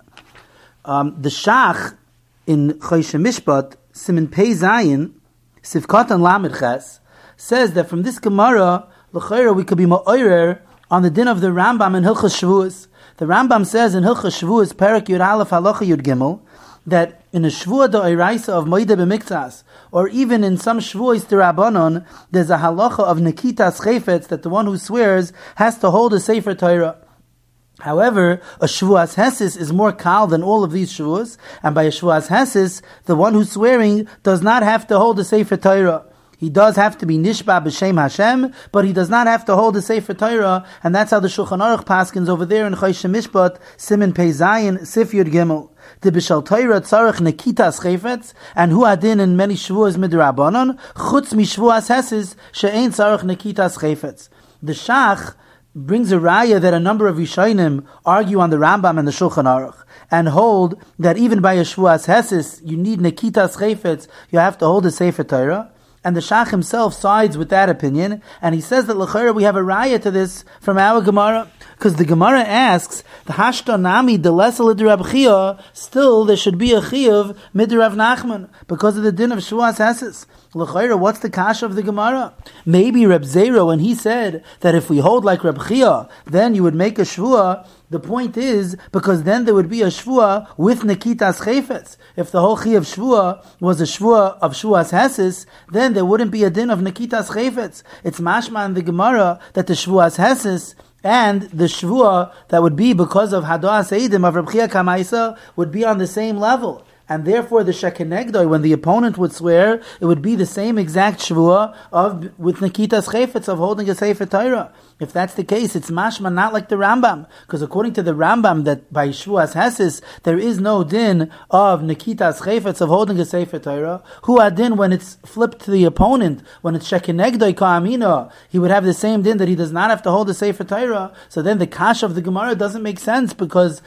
Um, the Shach in Choshe Mishpat, Siman Pei Zayin, Sivkatan Lamed Ches, says that from this Gemara, l'chayra we could be ma'orer on the din of the Rambam in Hilchos Shavuos. The Rambam says in Hilchos Shavuos, Perek Yud Aleph Halacha Yud Gimel, that in a Shvuah D'Oraisa of Moedeh B'Miktzas, or even in some Shvuos D'Rabbanon, there's a halacha of Nekitas Chayfetz, that the one who swears has to hold a Sefer Torah. However, a Shvuas Hesis is more kal than all of these Shvuas, and by a Shvuas Hesis, the one who's swearing does not have to hold a Sefer Torah. He does have to be Nishba B'Shem Hashem, but he does not have to hold the Sefer Torah, and that's how the Shulchan Aruch paskins over there in Choshen Mishpat, Siman Pei Zayin, Sif Yud Gimel. The B'Shal Torah Tzarech Nekitas Chayfetz, and Hu Adin in many Shavuos Midrabanon, Chutz Mishvuas Hesis, She'ein Tzarech Nekitas Chayfetz. The Shach brings a raya that a number of Rishonim argue on the Rambam and the Shulchan Aruch, and hold that even by a Shvuas Hesis, you need Nekitas Chayfetz, you have to hold the Sefer Torah. And the Shach himself sides with that opinion, and he says that l'chayra we have a raya to this from our Gemara, because the Gemara asks the hashta nami delesel Rab Chia, still there should be a chiyuv mid Rav Nachman because of the din of Shvuas Hesis. L'chayra, what's the kasha of the Gemara? Maybe Reb Zera, when he said that if we hold like Reb Chia, then you would make a shvuah. The point is, because then there would be a shvuah with Nekitas Chayfetz. If the whole chi of shvuah was a shvuah of Shvuas Hesis, then there wouldn't be a din of Nekitas Chayfetz. It's mashma in the Gemara that the Shvuas Hesis and the shvuah that would be because of Hadas Eidim of Reb Chia Kamaisa would be on the same level. And therefore the shekenegdoi, when the opponent would swear, it would be the same exact shvuah of with Nekitas Chayfetz of holding a Sefer Torah. If that's the case, it's mashma not like the Rambam, because according to the Rambam, that by Shvuas Hesis there is no din of Nekitas Chayfetz of holding a Sefer Torah. Hu adin when it's flipped to the opponent, when it's shekenegdoi ka'amina, he would have the same din that he does not have to hold a Sefer Torah. So then the kash of the Gemara doesn't make sense, because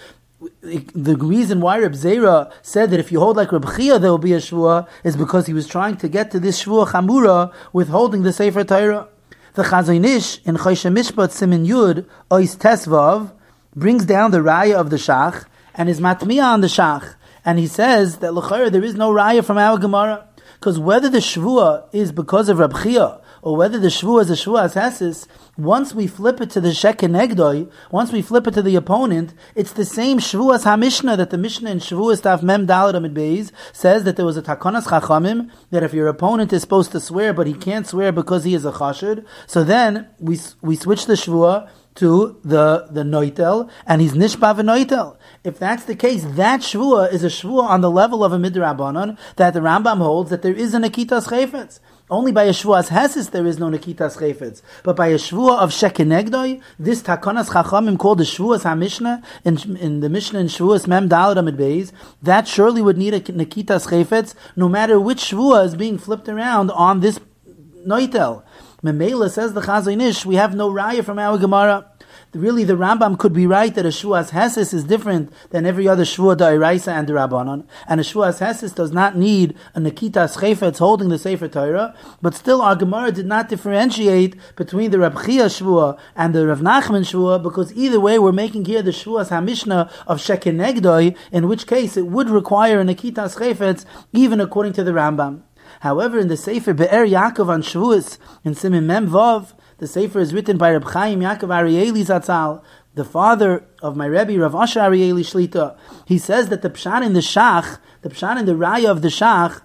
the reason why Reb Zera said that if you hold like Reb Chia there will be a shvuah is because he was trying to get to this shvuah chamura with holding the Sefer Torah. The Chazon Ish in Choshen Mishpat Simin Yud Ois Tesvav brings down the raya of the Shach and is matmiya on the Shach, and he says that l'chayr there is no raya from our Gemara, because whether the shvuah is because of Reb Chia or whether the shvuah is a shvuas hesis, once we flip it to the shekenegdoi, once we flip it to the opponent, it's the same shvuas ha-mishnah that the Mishnah in Shavuos Taf Mem Daled Amid Beis says that there was a takonas chachamim, that if your opponent is supposed to swear but he can't swear because he is a chashud, so then we we switch the shvuah to the the noitel, and he's nishba v'noitel. If that's the case, that shvuah is a shvuah on the level of a midrabanan that the Rambam holds that there is a Nekitas Chayfetz. Only by a shvuas hesis there is no Nekitas Chayfetz, but by a shvuah of shekenegdoi, this takonas chachamim called the shvuas ha-mishnah in, in the Mishnah in Shavuos Mem Daled Amid Beis, that surely would need a Nekitas Chayfetz, no matter which shvuah is being flipped around on this noitel. Memela, says the Chazon Ish, we have no raya from our Gemara. Really, the Rambam could be right that a Shvuas Hesis is different than every other Shvuah D'Oraisa and D'Rabbanan, and a Shvuas Hesis does not need a Nekitas Chayfetz holding the Sefer Torah, but still our Gemara did not differentiate between the Reb Chia Shvuah and the Rav Nachman Shvuah, because either way we're making here the Shvuas HaMishnah of shekenegdoi, in which case it would require a Nekitas Chayfetz, even according to the Rambam. However, in the Sefer Be'er Yaakov on Shavuos, in Siman Mem Vav, the Sefer is written by Reb Chaim Yaakov Arieli Zatzal, the father of my Rebbe, Rav Asher Arieli Shlita. He says that the pshan in the Shach, the pshan in the Raya of the Shach,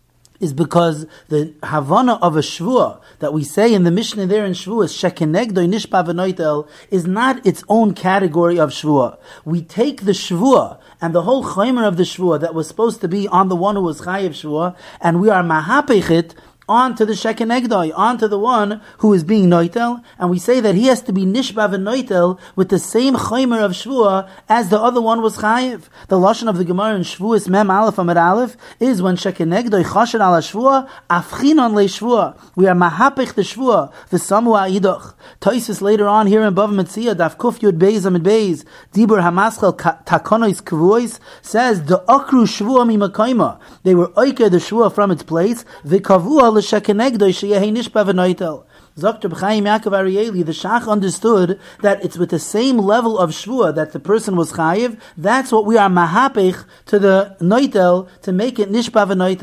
is because the Havana of a Shvuah that we say in the Mishnah there in Shavuos, Shekenegdoi Nishpa V'Noitel, is not its own category of Shvuah. We take the Shvuah and the whole chaymer of the Shvuah that was supposed to be on the one who was Chayiv Shvuah, and we are mahapechit onto the shekenegdoi, onto the one who is being noitel, and we say that he has to be nishba v'noitel with the same chaymer of shvuah as the other one was chayiv. The lashon of the Gemara in Shavuos Mem Aleph Amid Aleph is when shekenegdoi chashed ala shvuah, afchinon le shvuah. We are mahapich the shvuah, v'samu ha'idach. Toisus later on here in Bava Metzia, Daf Kuf Yud Beis Amid Beis, Dibur Hamaschel Takonois Kvuos, says the akru shvuah mimakayma. They were oiker the shvuah from its place, v'kavuah l'shekenegdoi sheyehi nishba v'noitel. Doctor Chaim Yaakov Arieli, the Shach understood that it's with the same level of shvuah that the person was chayiv. That's what we are mahapich to the noitel to make it nishba v'noitel.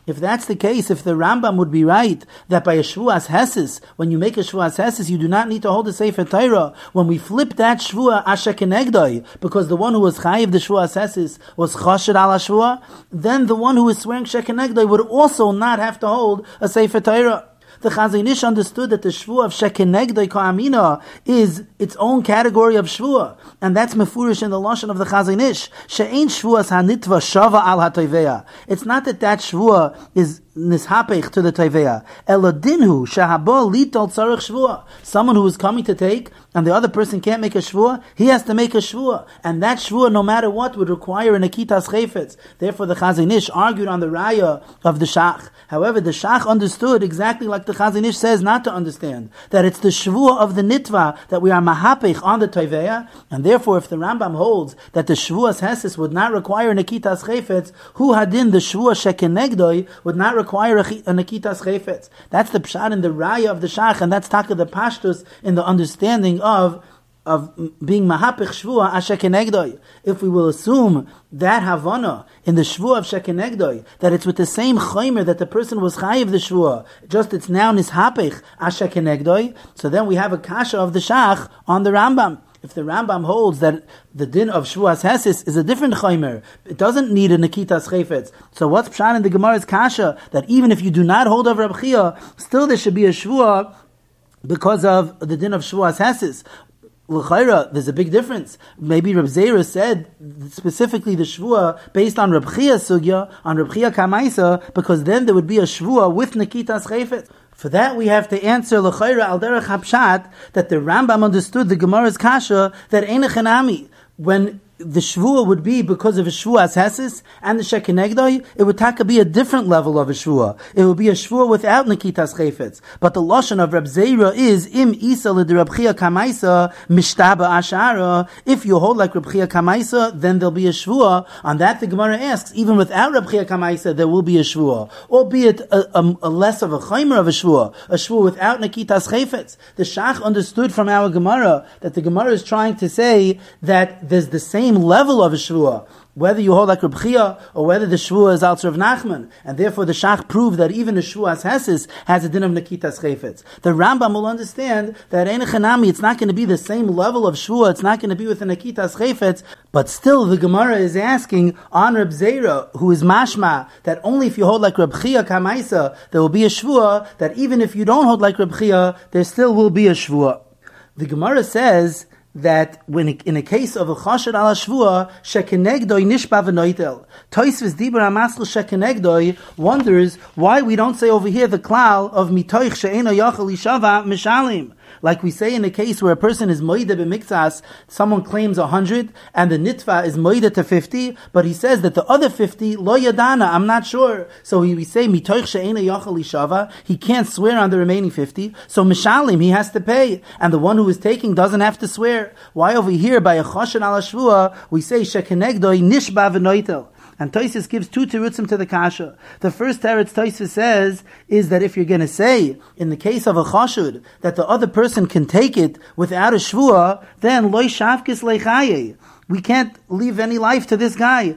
If that's the case, if the Rambam would be right that by a Shvuas Hesis, when you make a Shvuas Hesis, you do not need to hold a Sefer Torah. When we flip that Shvua Asher Kenegdoi, because the one who was Chayiv the Shvuas Hesis was Choshed al Shvua, then the one who is swearing Shekenegdoi would also not have to hold a Sefer Torah. The Chazon Ish understood that the Shvuah of Shekenegdoi Ka'amina is its own category of Shvuah, and that's mefurish in the lashon of the Chazon Ish. She'ein Shvuas hanitva shava al hatoveya. It's not that that Shvuah is nishapech to the Toveya. Elodinhu shehabo litol tzarich Shvuah. Someone who is coming to take, and the other person can't make a Shvuah, he has to make a Shvuah. And that Shvuah, no matter what, would require an Akitas Chayfetz. Therefore, the Chazon Ish argued on the Raya of the Shach. However, the Shach understood exactly like the Chazon Ish says not to understand, that it's the Shvuah of the Nitva that we are mahapech on the Toveya, and therefore, if the Rambam holds that the Shvuas Hesis would not require an Akitas Chayfetz, hu hadin the Shvuah Shekenegdoi would not require an Akitas Chayfetz. That's the Pshat in the Raya of the Shach, and that's Taka the Pashtus in the understanding of of being mahapich shvua ashekenegdoi. If we will assume that havana in the shvua of shekenegdoi, that it's with the same chaymer that the person was chayiv the shvua, just its noun is hapich ashekenegdoi, so then we have a kasha of the shach on the Rambam. If the Rambam holds that the din of shvuas hesis is a different chaymer, it doesn't need a Nikitas Chayfetz. So what's pshat in the Gemara's kasha, that even if you do not hold of Reb Chia, still there should be a shvua because of the din of shvuas hesis? L'chayra, there's a big difference. Maybe Reb Zera said specifically the shvua based on Reb Chia sugya, on Reb Chia kamaisa, because then there would be a shvua with Nikitas Chayfetz. For that we have to answer l'chayra al derech hapshat that the Rambam understood the Gemara's kasha that einach enami, when the shvua would be because of a shvuas hesis and the shekenegdoi, it would taka be a different level of a shvua. It would be a shvua without Nikitas Chayfetz. But the lashon of Reb Zera is im isa l'Reb Chia kamaisa mishtaba ashara. If you hold like Reb Chia kamaisa, then there'll be a shvua. On that the Gemara asks, even without Reb Chia kamaisa, there will be a shvua, albeit a, a, a less of a chaymer of a shvua, a shvua without Nikitas Chayfetz. The Shach understood from our Gemara that the Gemara is trying to say that there's the same level of a shvua, whether you hold like Reb Chia or whether the shvua is also of Nachman, and therefore the Shach proved that even a shvuas hesis has a din of Nikitas Chayfetz. The Rambam will understand that ein chanami, it's not going to be the same level of shvua, it's not going to be with a Nikitas Chayfetz, but still the Gemara is asking on Reb Zera, who is mashma, that only if you hold like Reb Chia kamaisa, there will be a shvua, that even if you don't hold like Reb Chia, there still will be a shvua. The Gemara says that when in a case of a chashed ala shvua, shekenegdoi nishba v'noitel. Tosfos Dibur HaMaskil shekenegdoi wonders why we don't say over here the klal of mitoich she'eno yachal ishava mishalim. Like we say in a case where a person is moide b'miktsas, someone claims a hundred, and the nitva is moide to fifty, but he says that the other fifty, lo yadana, I'm not sure. So we say, mitoich she'ena yachal ishava, he can't swear on the remaining fifty, so mishalim, he has to pay, and the one who is taking doesn't have to swear. Why over here, by a choshen ala shvua, we say, shekenegdoi nishba v'noitel? And Tosfos gives two terutzim to the kasha. The first teretz Tosfos says is that if you're going to say, in the case of a chashud, that the other person can take it without a shvua, then loy shavkis leichaye. We can't leave any life to this guy.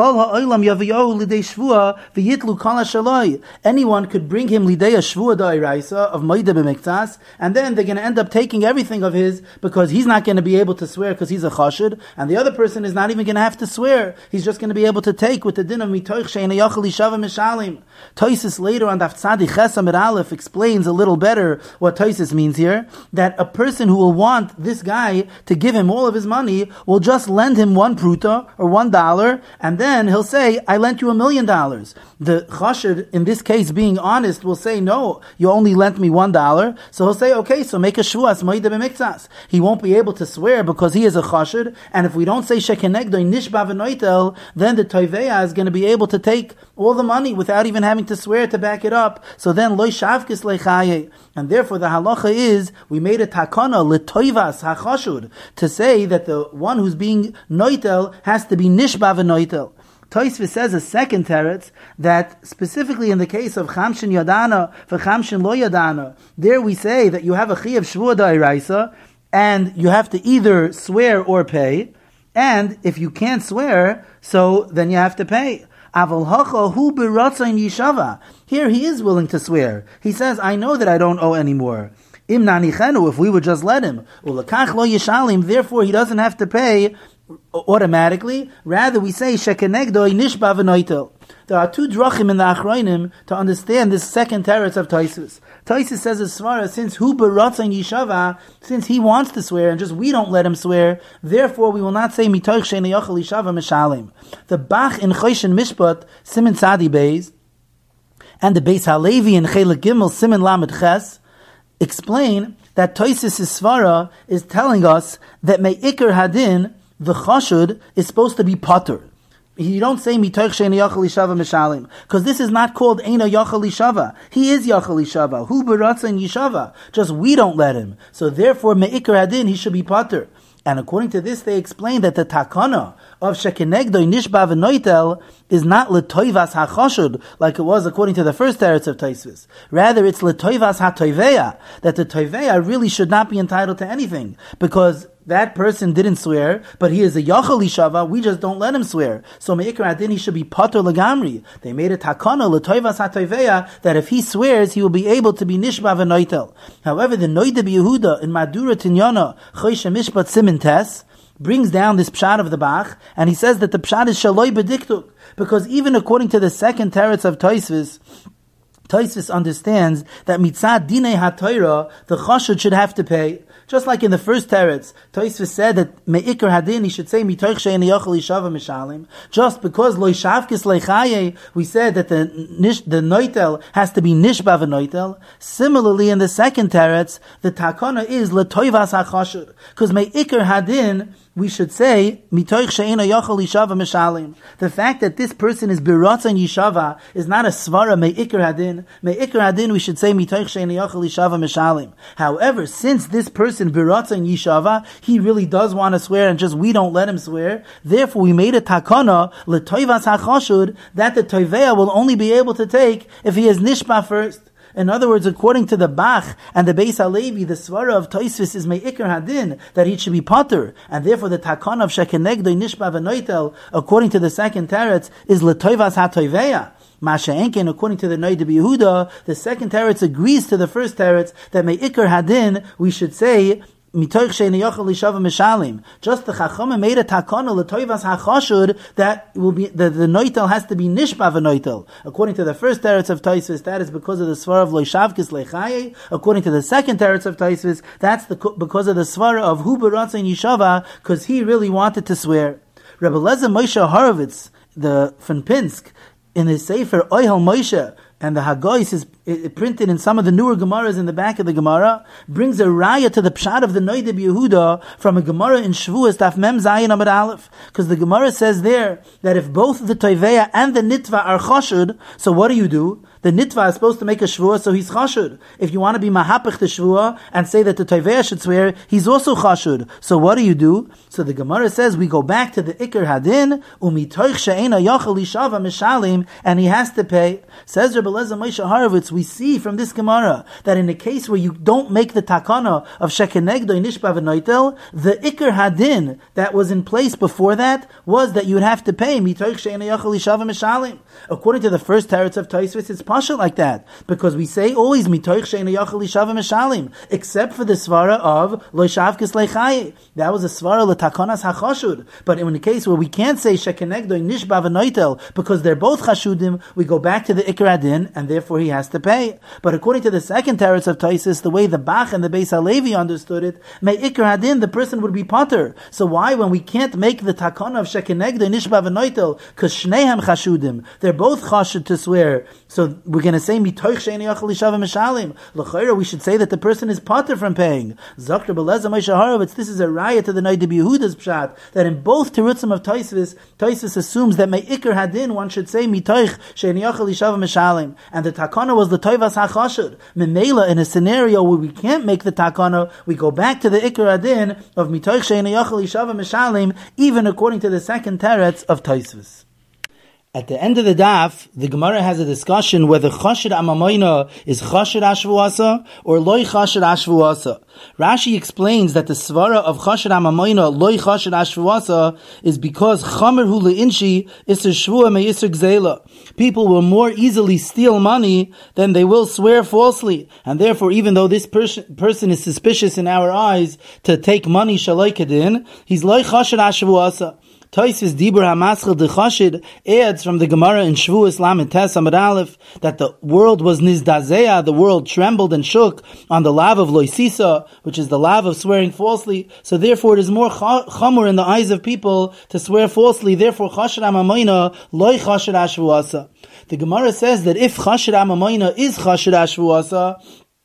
Anyone could bring him lidei a shvua da'iraisa of moide b'miktsas, and then they're going to end up taking everything of his because he's not going to be able to swear because he's a chashud, and the other person is not even going to have to swear. He's just going to be able to take with the din of mitoich she'ena yachal ishava mishalim. Tosfos later on Daf Tzadi Ches Amud Aleph explains a little better what Tosfos means here, that a person who will want this guy to give him all of his money will just lend him one pruta or one dollar, and then he'll say, I lent you a million dollars. The chashud, in this case being honest, will say, no, you only lent me one dollar. So he'll say, okay, so make a shuas moide b'miktsas. He won't be able to swear because he is a chashud, and if we don't say shekenegdoi nishba v'noitel, then the toiveya is going to be able to take all the money without even having to swear to back it up. So then loy shavkis leichaye. And therefore the halacha is, we made a takana l'toivas hachashud, to say that the one who's being noitel has to be nishba v'noitel. Tosfos says a second teretz that specifically in the case of chamshin yadana for chamshin lo yadana, there we say that you have a chiyuv shvua da'iraisa and you have to either swear or pay, and if you can't swear, so then you have to pay. Aval hacha hu b'ratzain yishava. Here he is willing to swear. He says, I know that I don't owe anymore. Im nanichenu, if we would just let him. Ulakach lo yishalim, therefore he doesn't have to pay automatically. Rather, we say, shekenegdoi nishba v'noitel. There are two drachim in the Achronim to understand this second teretz of Tosfos. Tosfos says as svara, since hu b'ratzain yishava, since he wants to swear and just we don't let him swear, therefore we will not say mitoich she'nei yochel yishava mishalim. The Bach in Choshen Mishpat, Siman Tzadi Beis, and the Beis Halevi in Chelik Gimel, Siman Lamed Ches, explain that Tosfos' svara is telling us that me'ikar hadin, the chashud, is supposed to be patur. You don't say mitoich she'nei yochel yishava mishalim, because this is not called eino yochel yishava. He is yochel yishava. Hu b'ratzain yishava. Just we don't let him. So therefore, me'ikar hadin, he should be patur. And according to this, they explain that the takana of shekenegdoi nishba v'noitel is not letoivas hachashud, like it was according to the first teretz of Tosfos. Rather, it's letoivas hatoiveya, that the toiveya really should not be entitled to anything, because that person didn't swear, but he is a yachal yishava, we just don't let him swear. So me'ikar adin, he should be patur legamri. They made a takana letoivas hatoiveya, that if he swears, he will be able to be nishba v'noitel. However, the Noida B'Yehuda in Madura Tinyana Choshen Mishpat Siman Tes brings down this pshat of the Bach, and he says that the pshat is shaloi b'diktuk, because even according to the second teretz of Tosfos, Tosfos understands that mitzad dinei haTorah, the chashud should have to pay. Just like in the first teretz, Tosfos said that me'ikar hadin, he should say mitoich she'nei yochel yishava mishalim. Just because lo yishavkis lechaye, we said that the nish, the noitel has to be nishba v'noitel. Similarly, in the second teretz, the takana is letoivas hachashud, because me'ikar hadin, we should say mitoich she'eino yochel yishava mishalim. The fact that this person is b'ratzain yishava is not a svara me'ikar hadin. Me'ikar hadin, we should say mitoich she'eino yochel yishava mishalim. However, since this person b'ratzain yishava, he really does want to swear, and just we don't let him swear. Therefore, we made a takana letoivas hachashud that the toiveya will only be able to take if he is nishba first. In other words, according to the Bach and the Beis Halevi, the svara of Tosfos is me'ikar hadin, that he should be patur, and therefore the takana of shekenegdoi nishba v'noitel, according to the second teretz, is letoivas hatoiveya. Masha Enken, according to the Noida B'Yehuda, the second teretz agrees to the first teretz that me'ikar hadin, we should say mitoich she'nei yochel yishava mishalim. Just the Chachamim made a takana letoivas hachashud that will be the, the noitel has to be nishba v'noitel. According to the first teretz of Tosfos, that is because of the svara of lo yishavkis lechaye. According to the second teretz of Tosfos, that's the, because of the svara of hu b'ratzain yishava, because he really wanted to swear. Rebbe Lezer Moshe Horovitz, the from Pinsk, in his sefer Oyhel Moshe, and the Haggais is printed in some of the newer Gemaras in the back of the Gemara, brings a raya to the pshat of the Noida B'Yehuda from a Gemara in Shavuos Daf Mem Zayin Amud Aleph, because the Gemara says there that if both the Toiveya and the Nitva are chashud, so what do you do? The Nitva is supposed to make a Shvuah, so he's chashud. If you want to be mahapich the Shvuah and say that the Toiveya should swear, he's also chashud. So what do you do? So the Gemara says we go back to the Ikar Hadin, umitoich she'ena yochel yishava mishalim, and he has to pay. Says Rebbe Lezer Moshe Horovitz, we see from this Gemara that in a case where you don't make the takana of shekenegdoi nishba v'noitel, the Ikar Hadin that was in place before that was that you would have to pay mitoich she'ena yochel yishava mishalim. According to the first teretz of Tosfos, it's pashut like that, because we say always mitoich she'ena yochel yishava mishalim, except for the svara of lo yishavkis lechaye. That was a svara letakanas hachashud. But in the case where we can't say shekenegdoi nishba v'noitel because they're both chashudim, we go back to the Ikar Hadin, and therefore he has to pay. But according to the second teretz of Tosfos, the way the Bach and the Beis Halevi understood it, may Ikar Hadin, the person would be patur. So why, when we can't make the takana of shekenegdoi nishba v'noitel, because shnehem chashudim, they're both chashud to swear, so we're going to say mitoich she'eni yochel yishava mishalim. L'chayra, we should say that the person is patur from paying. Zakr Belezer Moshe Horovitz, this is a raya to the Noida B'Yehuda's pshat, that in both terutzim of Tosfos, Tosfos assumes that may Ikar Hadin, one should say mitoich she'eni yochel yishava mishalim, and the takana was the toivas hachashud. Memela, in a scenario where we can't make the takana, we go back to the Ikar Hadin of mitoich she'eni yochel yishava mishalim, even according to the second teretz of Tosfos. At the end of the daf, the Gemara has a discussion whether chashid amamayna is chashid ashvuasa or loy chashid ashvuasa. Rashi explains that the svara of chashid amamayna loy chashid ashvuasa is because chamer hu leinshi iser shvua me iser gzela. People will more easily steal money than they will swear falsely, and therefore, even though this pers- person is suspicious in our eyes to take money shaloi kedin, he's loy chashid ashvuasa. Toisvis Dibur HaMaschil Dechashid adds from the Gemara in Shvuas Lamed Tes Amud Aleph that the world was Nizdazea, the world trembled and shook on the lav of Loisisa, which is the lav of swearing falsely. So therefore it is more chamur in the eyes of people to swear falsely. Therefore Chashid Amamayna Loi Chashid Ashvuasa. The Gemara says that if Chashid Amamayna is Chashid Ashvuasa,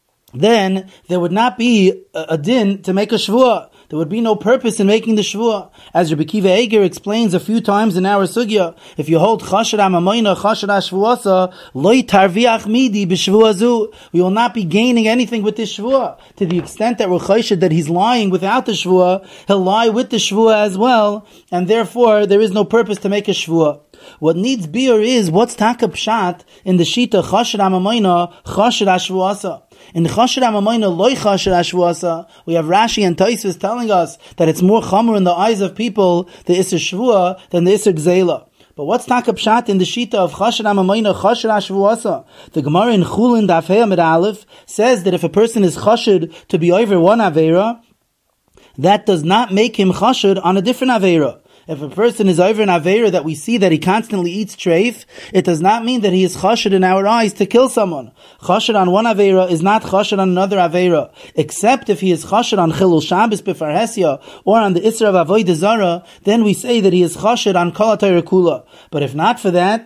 then there would not be a, a din to make a shvuah. There would be no purpose in making the shvuah. As Rabbi Kiva Eger explains a few times in our sugya, if you hold chashad amamayna, chashad ashvuasa, loy tarviach midi b'shvuazu, we will not be gaining anything with this shvuah. To the extent that we're chayshad that he's lying without the shvuah, he'll lie with the shvuah as well, and therefore there is no purpose to make a shvuah. What needs beer is what's taka pshat in the shita chashad amamayna, chashad ashvuasa. In Chashir Amamayna Loi Chashir Ashvuasa, we have Rashi and Taisvis telling us that it's more chamur in the eyes of people, the Isser Shvua, than the Isser Gzela. But what's taka pshat in the shita of Chashir Amamayna Chashir Ashvuasa? The Gemara in Chulin Daf Hey Amud Aleph says that if a person is chashid to be over one Aveira, that does not make him chashid on a different Aveira. If a person is over an Aveira that we see that he constantly eats treif, it does not mean that he is chashid in our eyes to kill someone. Chashid on one Aveira is not chashid on another Aveira, except if he is chashid on Chilul Shabbos B'Farhesia or on the Isra of Avodah Zarah, then we say that he is chashid on Kol HaTorah Kula. But if not for that,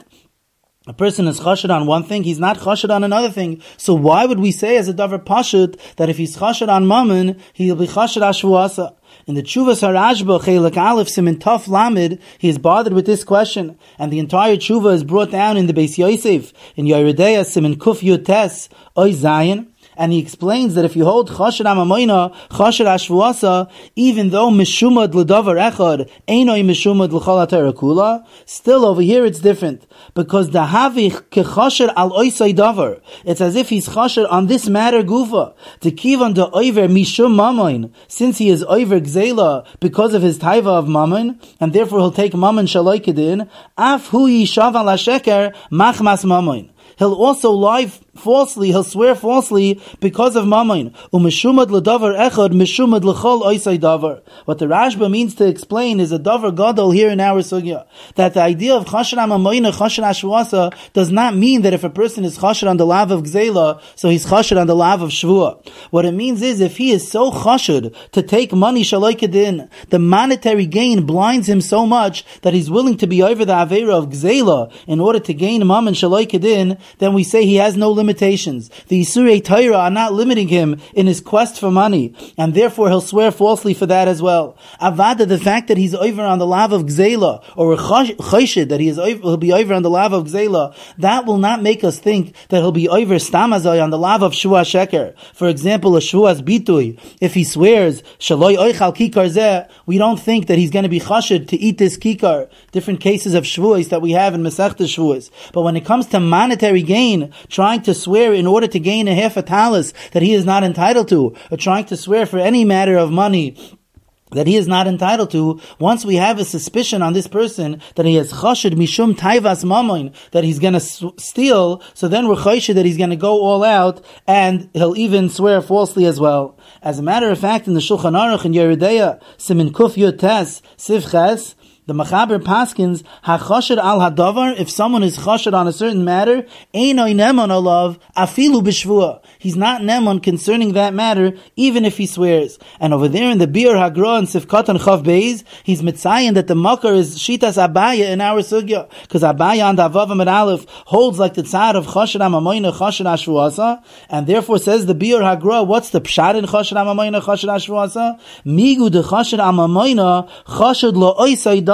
a person is chashid on one thing, he's not chashid on another thing. So why would we say as a davar pashut that if he's chashid on mammon, he'll be chashid ashvuasa? In the Tshuvas HaRashba, Chelik Aleph, Siman Taf Lamed, he is bothered with this question, and the entire Tshuva is brought down in the Beis Yosef, in Yeridea, Siman Kuf Yutes, Oy Zayin, and he explains that if you hold Chashir Amamayna, Chashir Ashvuasa, even though Mishumad L'davar Echad, Einoi Mishumad L'chol HaTorah Kula, still over here it's different, because the Havich Kechashir Al Oisai Davar, it's as if he's Chashir on this matter Gufa, to Kivan de Oiver Mishum Mamoin, since he is Oiver Gzela, because of his Taiva of Mammon, and therefore he'll take Mammon Shaloi Kedin, Af Hu Yishav Al HaSheker, Machmas Mamoin. He'll also lie falsely, he'll swear falsely because of mammon. Umeshumad l'davar echad, meshumad l'chol oisai davar. What the Rashba means to explain is a davar gadol here in our sugya. That the idea of chashir amamayna, chashir ashvuasa does not mean that if a person is chashir on the lav of gzela, so he's chashir on the lav of shvua. What it means is if he is so chashir to take money shaloi kedin, the monetary gain blinds him so much that he's willing to be over the avera of gzela in order to gain mammon shaloi kedin, then we say he has no limitations. The Isurei Torah are not limiting him in his quest for money, and therefore he'll swear falsely for that as well. Avada, the fact that he's over on the lav of Gzela, or a Chayshid, that he is over, he'll be over on the lav of Gzela, that will not make us think that he'll be over Stamazai on the lav of Shua Sheker. For example, a Shua's Bitui, if he swears, Shaloi Oichal Kikar Zeh, we don't think that he's going to be Chashid to eat this Kikar. Different cases of Shvuas that we have in Masechta Shvuas. But when it comes to monetary gain, trying to swear in order to gain a half a talis that he is not entitled to, or trying to swear for any matter of money that he is not entitled to, once we have a suspicion on this person that he has chashid mishum taivas mamoin, that he's going to steal, so then we're chayshid that he's going to go all out, and he'll even swear falsely as well. As a matter of fact, in the Shulchan Aruch in Yeridea, Simin Kuf Yotes, Sivches, the Machaber Paskins, ha-chashir al hadavar, if someone is chashir on a certain matter, einoi nemon olav, afilu b'shvua. He's not nemon concerning that matter, even if he swears. And over there in the Biur Hagra and Sifkat and Chav Beis, he's mitzayin that the makar is Shitas Abaya in our sugya, because Abaya on the Avav Amud Aleph holds like the tzad of chashir amamayna, chashir ashvuasa, and therefore says the Biur Hagra, what's the pshat in chashir amamayna, chashir ashvuasa? Migu de chashir amamayna, chashir lo oisai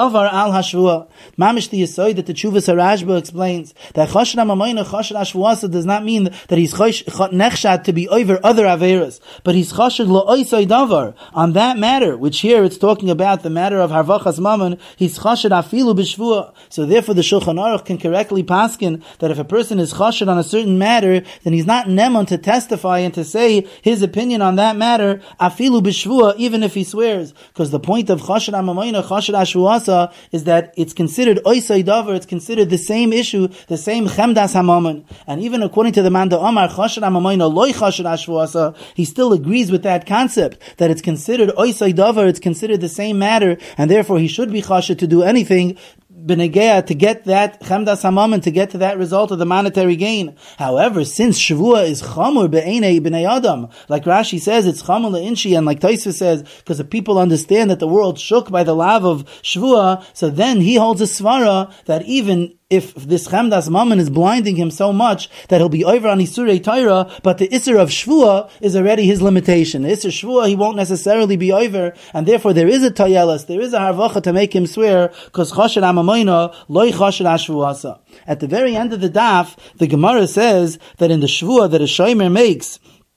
davar al hashvua. Mamish the Yisoid that the Tshuvas HaRashba explains that Choshen HaMamayna, Choshen HaShvuasa does not mean that he's nechshad to be over other averas, but he's choshed la'oisai davar on that matter, which here it's talking about the matter of harvachas mammon. He's choshed afilu b'shvua. So therefore, the Shulchan Aruch can correctly paskin that if a person is choshed on a certain matter, then he's not nemon to testify and to say his opinion on that matter afilu b'shvua, even if he swears, because the point of choshed ha'mamayna, choshed ha'shvuasa is that it's considered oisai davar. It's considered the same issue, the same chemdas ha'mammon, and even according to the man da Amar choshed ha'mamayna loy choshed ha'shvuasa, he still agrees with that concept that it's considered oisai davar. It's considered the same matter, and therefore he should be choshed to do anything b'negea to get that chemdas hamammon, to get to that result of the monetary gain. However, since Shavua is chamur be'enei b'nei adam, like Rashi says, it's chamur le'inshi, and like Tosfos says, because the people understand that the world shook by the lav of Shavua, so then he holds a svara that even if this chemdas mammon is blinding him so much that he'll be over on Isurei Torah, but the Isser of Shvua is already his limitation. The Isser Shvua, he won't necessarily be over, and therefore there is a Toyelas, there is a Harvacha to make him swear, because Choshed HaMamayna, Loi Choshed HaShvuasa. At the very end of the daf, the Gemara says that in the Shvua that a Shomer makes,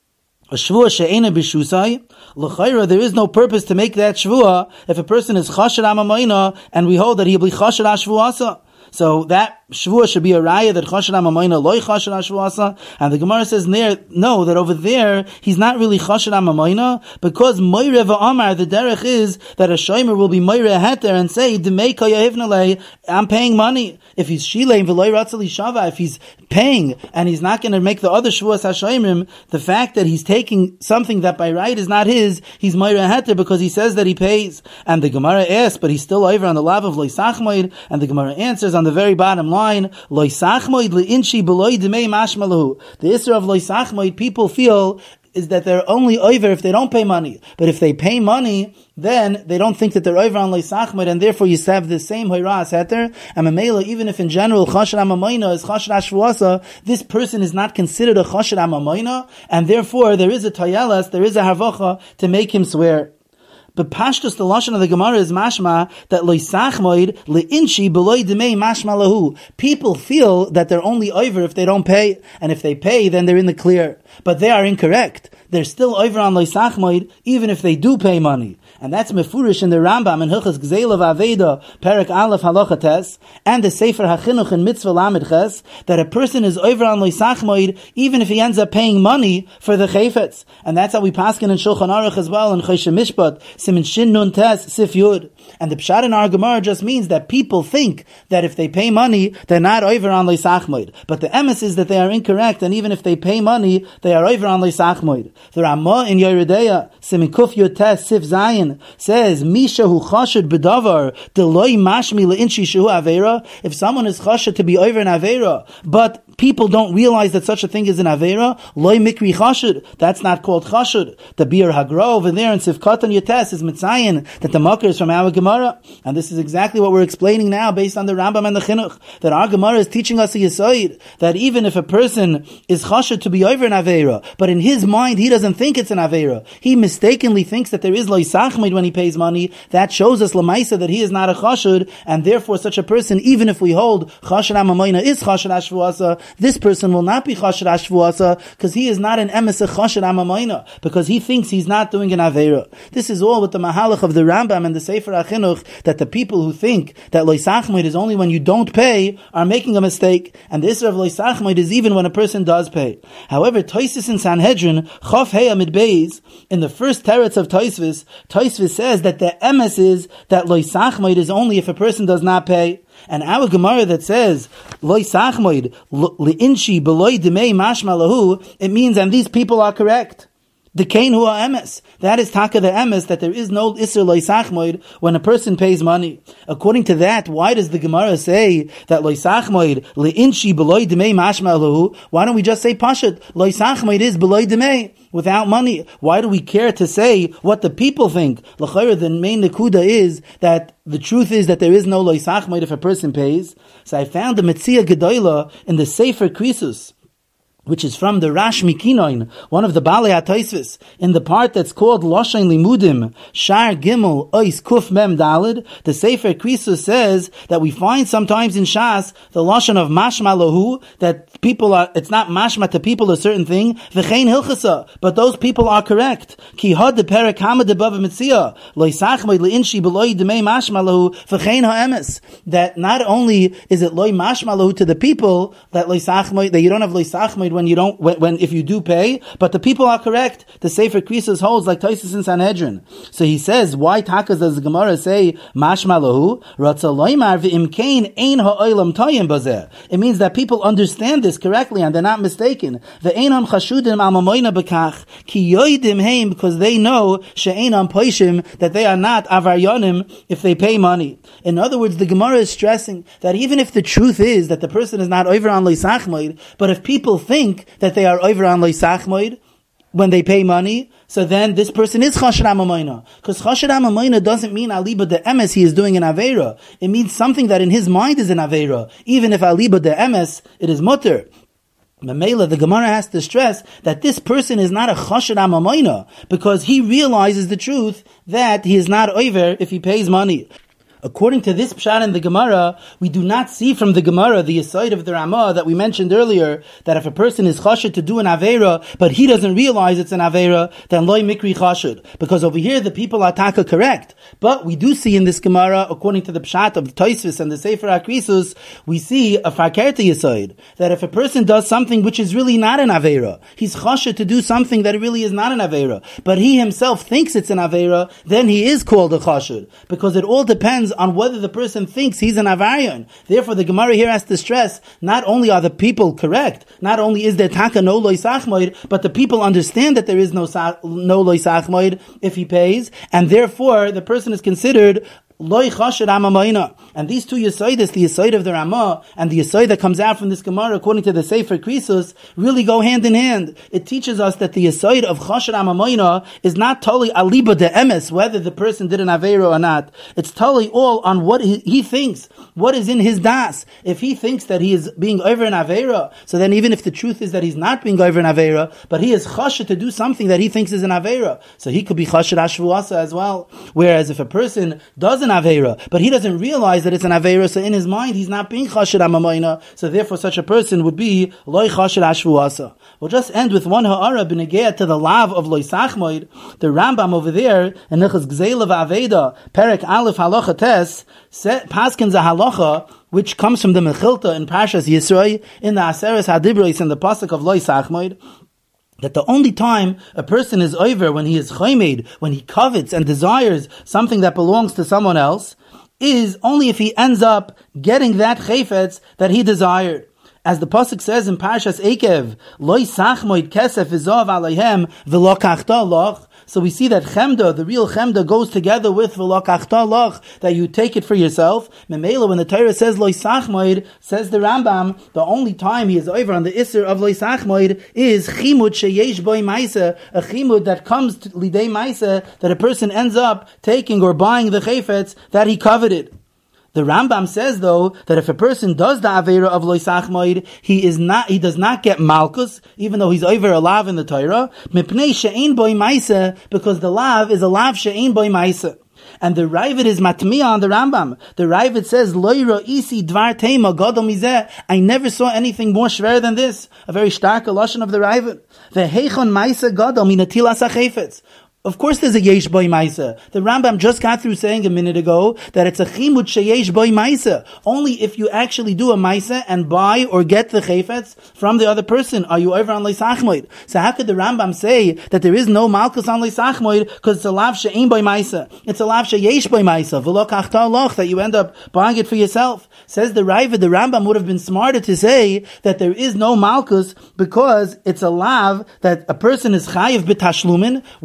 a Shvua she'ena b'shusai, l'chayra, there is no purpose to make that Shvua if a person is Choshed HaMamayna, and we hold that he'll be Choshed HaShvuasa. So that Shvua should be a raya that Choshed HaMamayna loy Choshed HaShvuasa, and the Gemara says there, no, that over there he's not really Choshed HaMamayna, because Moire v'Amar, the derech is that a shomer will be Moire heter and say D'mei kayahivnalei, I'm paying money. If he's shilein v'loy ratzali shava, if he's paying and he's not going to make the other Shvuas HaShomerim, the fact that he's taking something that by right is not his, he's Moire heter because he says that he pays. And the Gemara asks, but he's still over on the lav of Lo Sachmoid, and the Gemara answers on the very bottom line, Lo Sachmoid le'inshi b'loy d'mei mashmalahu. The Isra of Lo Sachmoid, people feel is that they're only over if they don't pay money. But if they pay money, then they don't think that they're over on Lo Sachmoid, and therefore you have the same Hoiras Heter. And Mamela, even if in general Choshed HaMamayna is Choshed HaShvuasa, this person is not considered a Choshed HaMamayna, and therefore there is a Tayelas, there is a Harvacha to make him swear. But Pashtus, the lashon of the Gemara is mashma that Lo Sachmoid le'inshi b'loy d'mei mashma lahu. People feel that they're only over if they don't pay, and if they pay, then they're in the clear. But they are incorrect. They're still over on Lo Sachmoid even if they do pay money. And that's mefurish in the Rambam in Hilchos Gzeila v'Aveda, Perek Aleph Halacha Tes, and the Sefer HaChinuch in Mitzvah Lamed Ches, that a person is over on Lo Sachmoid even if he ends up paying money for the chayfetz. And that's how we paskin in Shulchan Aruch as well in Choshe Mishpat, Simin Shin Nun Tes Sif Yud. And the Pshat in our Gemara just means that people think that if they pay money, they're not over on Lo Sachmoid. But the emes is that they are incorrect, and even if they pay money, they are over on Lo Sachmoid. The Ramah in Yeridea, Simin Kuf Yud Tes Sif Zayin, says, Misha hu chashud b'davar, deloy mashmi le'inshi shehu avera. If someone is chashud to be over an avera, but people don't realize that such a thing is an avera, loy mikri chashud, that's not called chashud. The Bir Hagra over there in Sifkat and Yates is mitzayin that the makar is from our Gemara, and this is exactly what we're explaining now based on the Rambam and the Chinuch, that our Gemara is teaching us a yisoid, that even if a person is chashud to be over an avera, but in his mind he doesn't think it's an avera, he mistakenly thinks that there is Lo Sachmoid when he pays money, that shows us lemaisa that he is not a chashud, and therefore such a person, even if we hold Choshed HaMamayna is Choshed HaShvuasa, this person will not be Choshed HaShvuasa because he is not an emes of Choshed HaMamayna, because he thinks he's not doing an avera. This is all with the mahalach of the Rambam and the Sefer HaChinuch, that the people who think that Lo Sachmoid is only when you don't pay are making a mistake, and the Isra of Lo Sachmoid is even when a person does pay. However, Tosfos in Sanhedrin, Chof Hei Amid Beis, in the first teretz of Tosfos, Tosfos says that the emes is that Lo Sachmoid is only if a person does not pay. And our Gemara that says Lo Sachmoid le'inshi b'loy d'mei mashma lahu, it means, and these people are correct. The kain hu emes. That is taka the emes, that there is no isser Lo Sachmoid when a person pays money. According to that, why does the Gemara say that Lo Sachmoid le'inshi b'loy d'mei mashma lahu? Why don't we just say pashat? Lo Sachmoid is b'loy d'mei, without money. Why do we care to say what the people think? L'chayr, the main nekuda is that the truth is that there is no Lo Sachmoid if a person pays. So I found the Metzia Gedoyla in the Sefer Krisus which is from the Rash Mikinoin, one of the Balei HaTosfos, in the part that's called Loshen Limudim, Shar Gimel Ois Kuf Mem Dalid, the Sefer Krisus says that we find sometimes in Shas the Loshen of Mashma Lahu, that people are, it's not Mashma to people a certain thing, V'chein Hilchasa, but those people are correct. Ki Had de Perek Hama de Bava Metzia, Lo Yisachmod Le'inshi B'loi Demei Mashma Lahu, V'chein Ha'emes, that not only is it Loi Mashma Lahu to the people, that Lo Yisachmod, that you don't have Lo Yisachmod when you don't, when, when if you do pay, but the people are correct. The Sefer Krisus holds like Tosfos in Sanhedrin. So he says, why takas does the Gemara say mashma lahu? Ratza loymar v'imkein ein ha'olam toyim bazeh. It means that people understand this correctly and they're not mistaken. Ve'einam chashudim al mamoyna bekach ki yoidim heim, because they know she'einam poishim, that they are not avaryonim if they pay money. In other words, the Gemara is stressing that even if the truth is that the person is not over on leisachmoid, but if people think that they are over on leisachmoid when they pay money, so then this person is chasher amamayna. Because chasher amamayna doesn't mean aliba de emes he is doing an avera. It means something that in his mind is an avera. Even if aliba de emes, it is mutter. Mamela, the Gemara has to stress that this person is not a chasher amamayna, because he realizes the truth that he is not over if he pays money. According to this pshat in the Gemara, we do not see from the Gemara the aside of the Ramah that we mentioned earlier, that if a person is chashud to do an avera, but he doesn't realize it's an avera, then loy mikri chashud. Because over here the people are taka correct. But we do see in this Gemara, according to the pshat of the Tosfos and the Sefer HaKrisus, we see a farkerti aside, that if a person does something which is really not an avera, he's chashud to do something that really is not an avera, but he himself thinks it's an avera, then he is called a chashud. Because it all depends on whether the person thinks he's an avarian. Therefore, the Gemara here has to stress, not only are the people correct, not only is there taka no loy sachmoid, but the people understand that there is no no loy sachmoid if he pays, and therefore the person is considered loy chasher amamayna. And these two yesodis, the yesod of the Ramah and the yesod that comes out from this Gemara according to the Sefer Krisus, really go hand in hand. It teaches us that the yesod of chasher amamayna is not totally aliba de emes, whether the person did an avera or not. It's totally all on what he, he thinks, what is in his das. If he thinks that he is being over an avera, so then even if the truth is that he's not being over an avera, but he is chasher to do something that he thinks is an avera, so he could be chasher ashvuasa as well. Whereas if a person doesn't an avera, but he doesn't realize that it's an avera, so in his mind he's not being chasher amamayna, so therefore such a person would be loy chasher ashvuasa. We'll just end with one ha'ara b'negea to the lav of loy sachmoid. The Rambam over there in Nechas Gzeila v'Aveda, Perek Aleph Halacha Tes, paskins a halacha which comes from the Mechilta in Parshas Yisroi in the Aseres Hadibros in the pasuk of loy sachmoid, that the only time a person is over when he is chaymed, when he covets and desires something that belongs to someone else, is only if he ends up getting that chayfetz that he desired. As the pasuk says in Parshas Ekev, loy sachmoid kesef v'zav aleihem v'lo kachta loch. So we see that chemda, the real chemda, goes together with v'lo kachta loch, that you take it for yourself. Memela, when the Torah says loy sachmoid, says the Rambam, the only time he is over on the isser of loy sachmoid is chimud sheyesh boi maisa, a chimud that comes to lidei maisa, that a person ends up taking or buying the chayfetz that he coveted. The Rambam says, though, that if a person does the avera of loy sachmoid, he is not, he does not get malchus, even though he's over a lav in the Torah, mipnei she'ein boi maisa, because the lav is a lav she'ein boi maisa. And the Ravid is matmiya on the Rambam. The Ravid says, Loira isi dvar tema gadol mizeh. I never saw anything more schwer than this. A very stark allusion of the Ravid. Vehechon maisa gadol minatilas hachefetz. Of course there's a yesh boy maisa. The Rambam just got through saying a minute ago that it's a chimut sheyesh boy maisa. Only if you actually do a maisa and buy or get the chayfetz from the other person are you over on leisachmoid. So how could the Rambam say that there is no malchus on leisachmoid because it's a lav she'ein boy maisa? It's a lav sheyesh boy maisa. V'lo kachta loch, that you end up buying it for yourself. Says the Ravid, the Rambam would have been smarter to say that there is no malchus because it's a lav that a person is chayiv b'tashlumin when he buys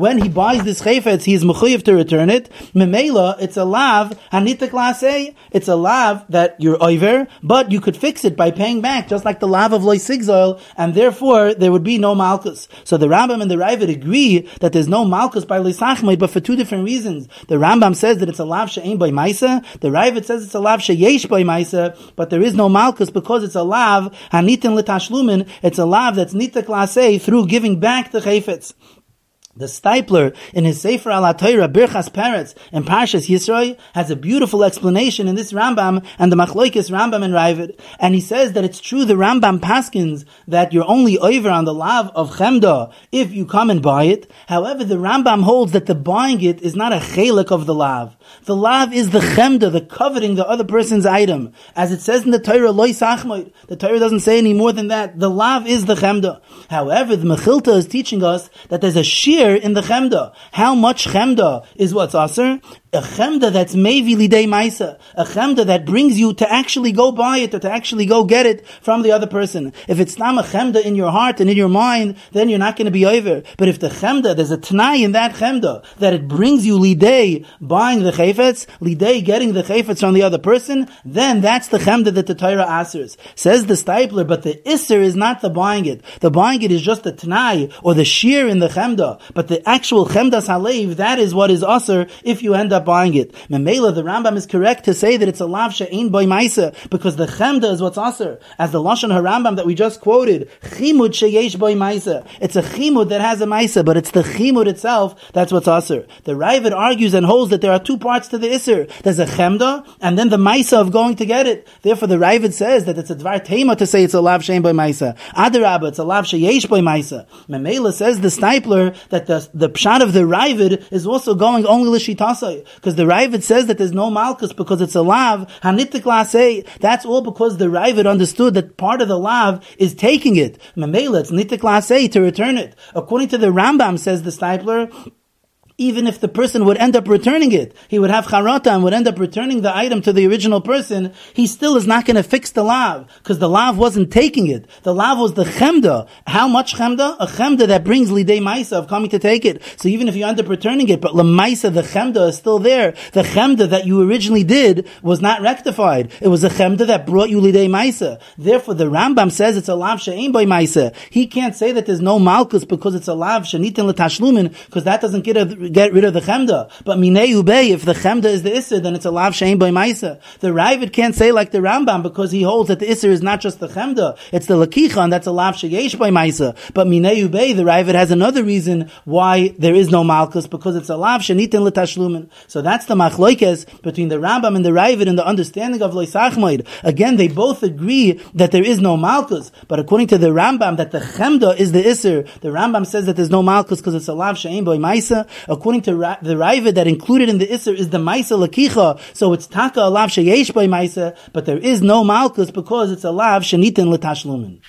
buys this chayfetz, he is mechuyev to return it. Memela, it's a lav hanita klasei. It's a lav that you're over, but you could fix it by paying back, just like the lav of loy sigzoil, and therefore there would be no malchus. So the Rambam and the Ravid agree that there's no malchus by loy sachmoid, but for two different reasons. The Rambam says that it's a lav she'ein by maisa. The Ravid says it's a lav she'yesh by maisa, but there is no malchus because it's a lav hanitin l'tashlumin. It's a lav that's nita klasei through giving back the chayfetz. The Stipler, in his Sefer Al HaTorah, Birchas Peretz, and Parshas Yisroi, has a beautiful explanation in this Rambam and the Machlokes Rambam and Ravid. And he says that it's true the Rambam paskins that you're only over on the lav of Chemda if you come and buy it. However, the Rambam holds that the buying it is not a chelik of the lav. The lav is the Chemda, the coveting the other person's item. As it says in the Torah, Loi Sachmoid. The Torah doesn't say any more than that. The lav is the Chemda. However, the Mechilta is teaching us that there's a shear in the chemda. How much chemda is what's aser? A chemda that's mevi lidei maisa. A chemda that brings you to actually go buy it or to actually go get it from the other person. If it's not a chemda in your heart and in your mind, then you're not going to be over. But if the chemda, there's a t'nai in that chemda, that it brings you lidei buying the chayfetz, lidei getting the chayfetz from the other person, then that's the chemda that the Torah asers. Says the Stipler, but the isser is not the buying it. The buying it is just the t'nai or the shear in the chemda. But the actual chemdas halev, that is what is aser if you end up buying it. Memela, the Rambam is correct to say that it's a lav she'ein boy maisa, because the chemda is what's aser. As the Lashon HaRambam that we just quoted, chimud sheyesh boy maisa. It's a chimud that has a maisa, but it's the chimud itself that's what's aser. The Ravid argues and holds that there are two parts to the isser. There's a chemda, and then the maisa of going to get it. Therefore, the Ravid says that it's a dvar tema to say it's a lav she'ein boy maisa. Adarabba, it's a lav sheyesh boy maisa. Memela, says the Stipler, that the, the pshat of the Ravid is also going only l'shitasai, because the Ravid says that there's no malchus because it's a lav hanitik lasei. That's all because the Ravid understood that part of the lav is taking it. Memela, it's nitik lasei to return it. According to the Rambam, says the Stipler, even if the person would end up returning it, he would have charata and would end up returning the item to the original person, he still is not going to fix the lav, because the lav wasn't taking it. The lav was the chemda. How much chemda? A chemda that brings lidei maisa of coming to take it. So even if you end up returning it, but lemaisa, the chemda is still there. The chemda that you originally did was not rectified. It was a chemda that brought you lidei maisa. Therefore, the Rambam says it's a lav she'ein by maisa. He can't say that there's no malchus because it's a lav she'nitin l'tashlumin, because that doesn't get a get rid of the chemda. But minei ubei, if the chemda is the isser, then it's a lav she'ein by maisa. The Ravid can't say like the Rambam, because he holds that the isser is not just the chemda, it's the lakicha, and that's a lav she'yesh by maisa. But minei ubei, the Ravid has another reason why there is no malchus, because it's a lav she'nitin l'tashlumin. So that's the machlokes between the Rambam and the Ravid in the understanding of loisachmoid. Again, they both agree that there is no malchus, but according to the Rambam, that the chemda is the isser. The Rambam says that there's no malchus because it's a lav she'ein by maisa. According to Ra- the Ravid, that included in the Isser is the Maisa Lakicha, so it's Taka a Lav Sheyesh by Maisa, but there is no Malkus because it's a Lav Shenitin L'Tashlumin.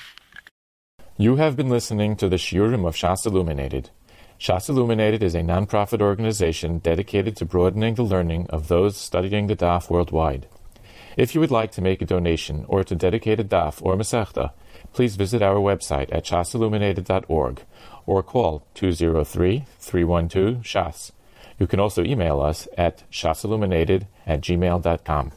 You have been listening to the Shiurim of Shas Illuminated. Shas Illuminated is a non-profit organization dedicated to broadening the learning of those studying the Daf worldwide. If you would like to make a donation or to dedicate a Daf or Masechta, please visit our website at shas illuminated dot org or call two zero three, three one two, S H A S. You can also email us at shasilluminated at gmail dot com.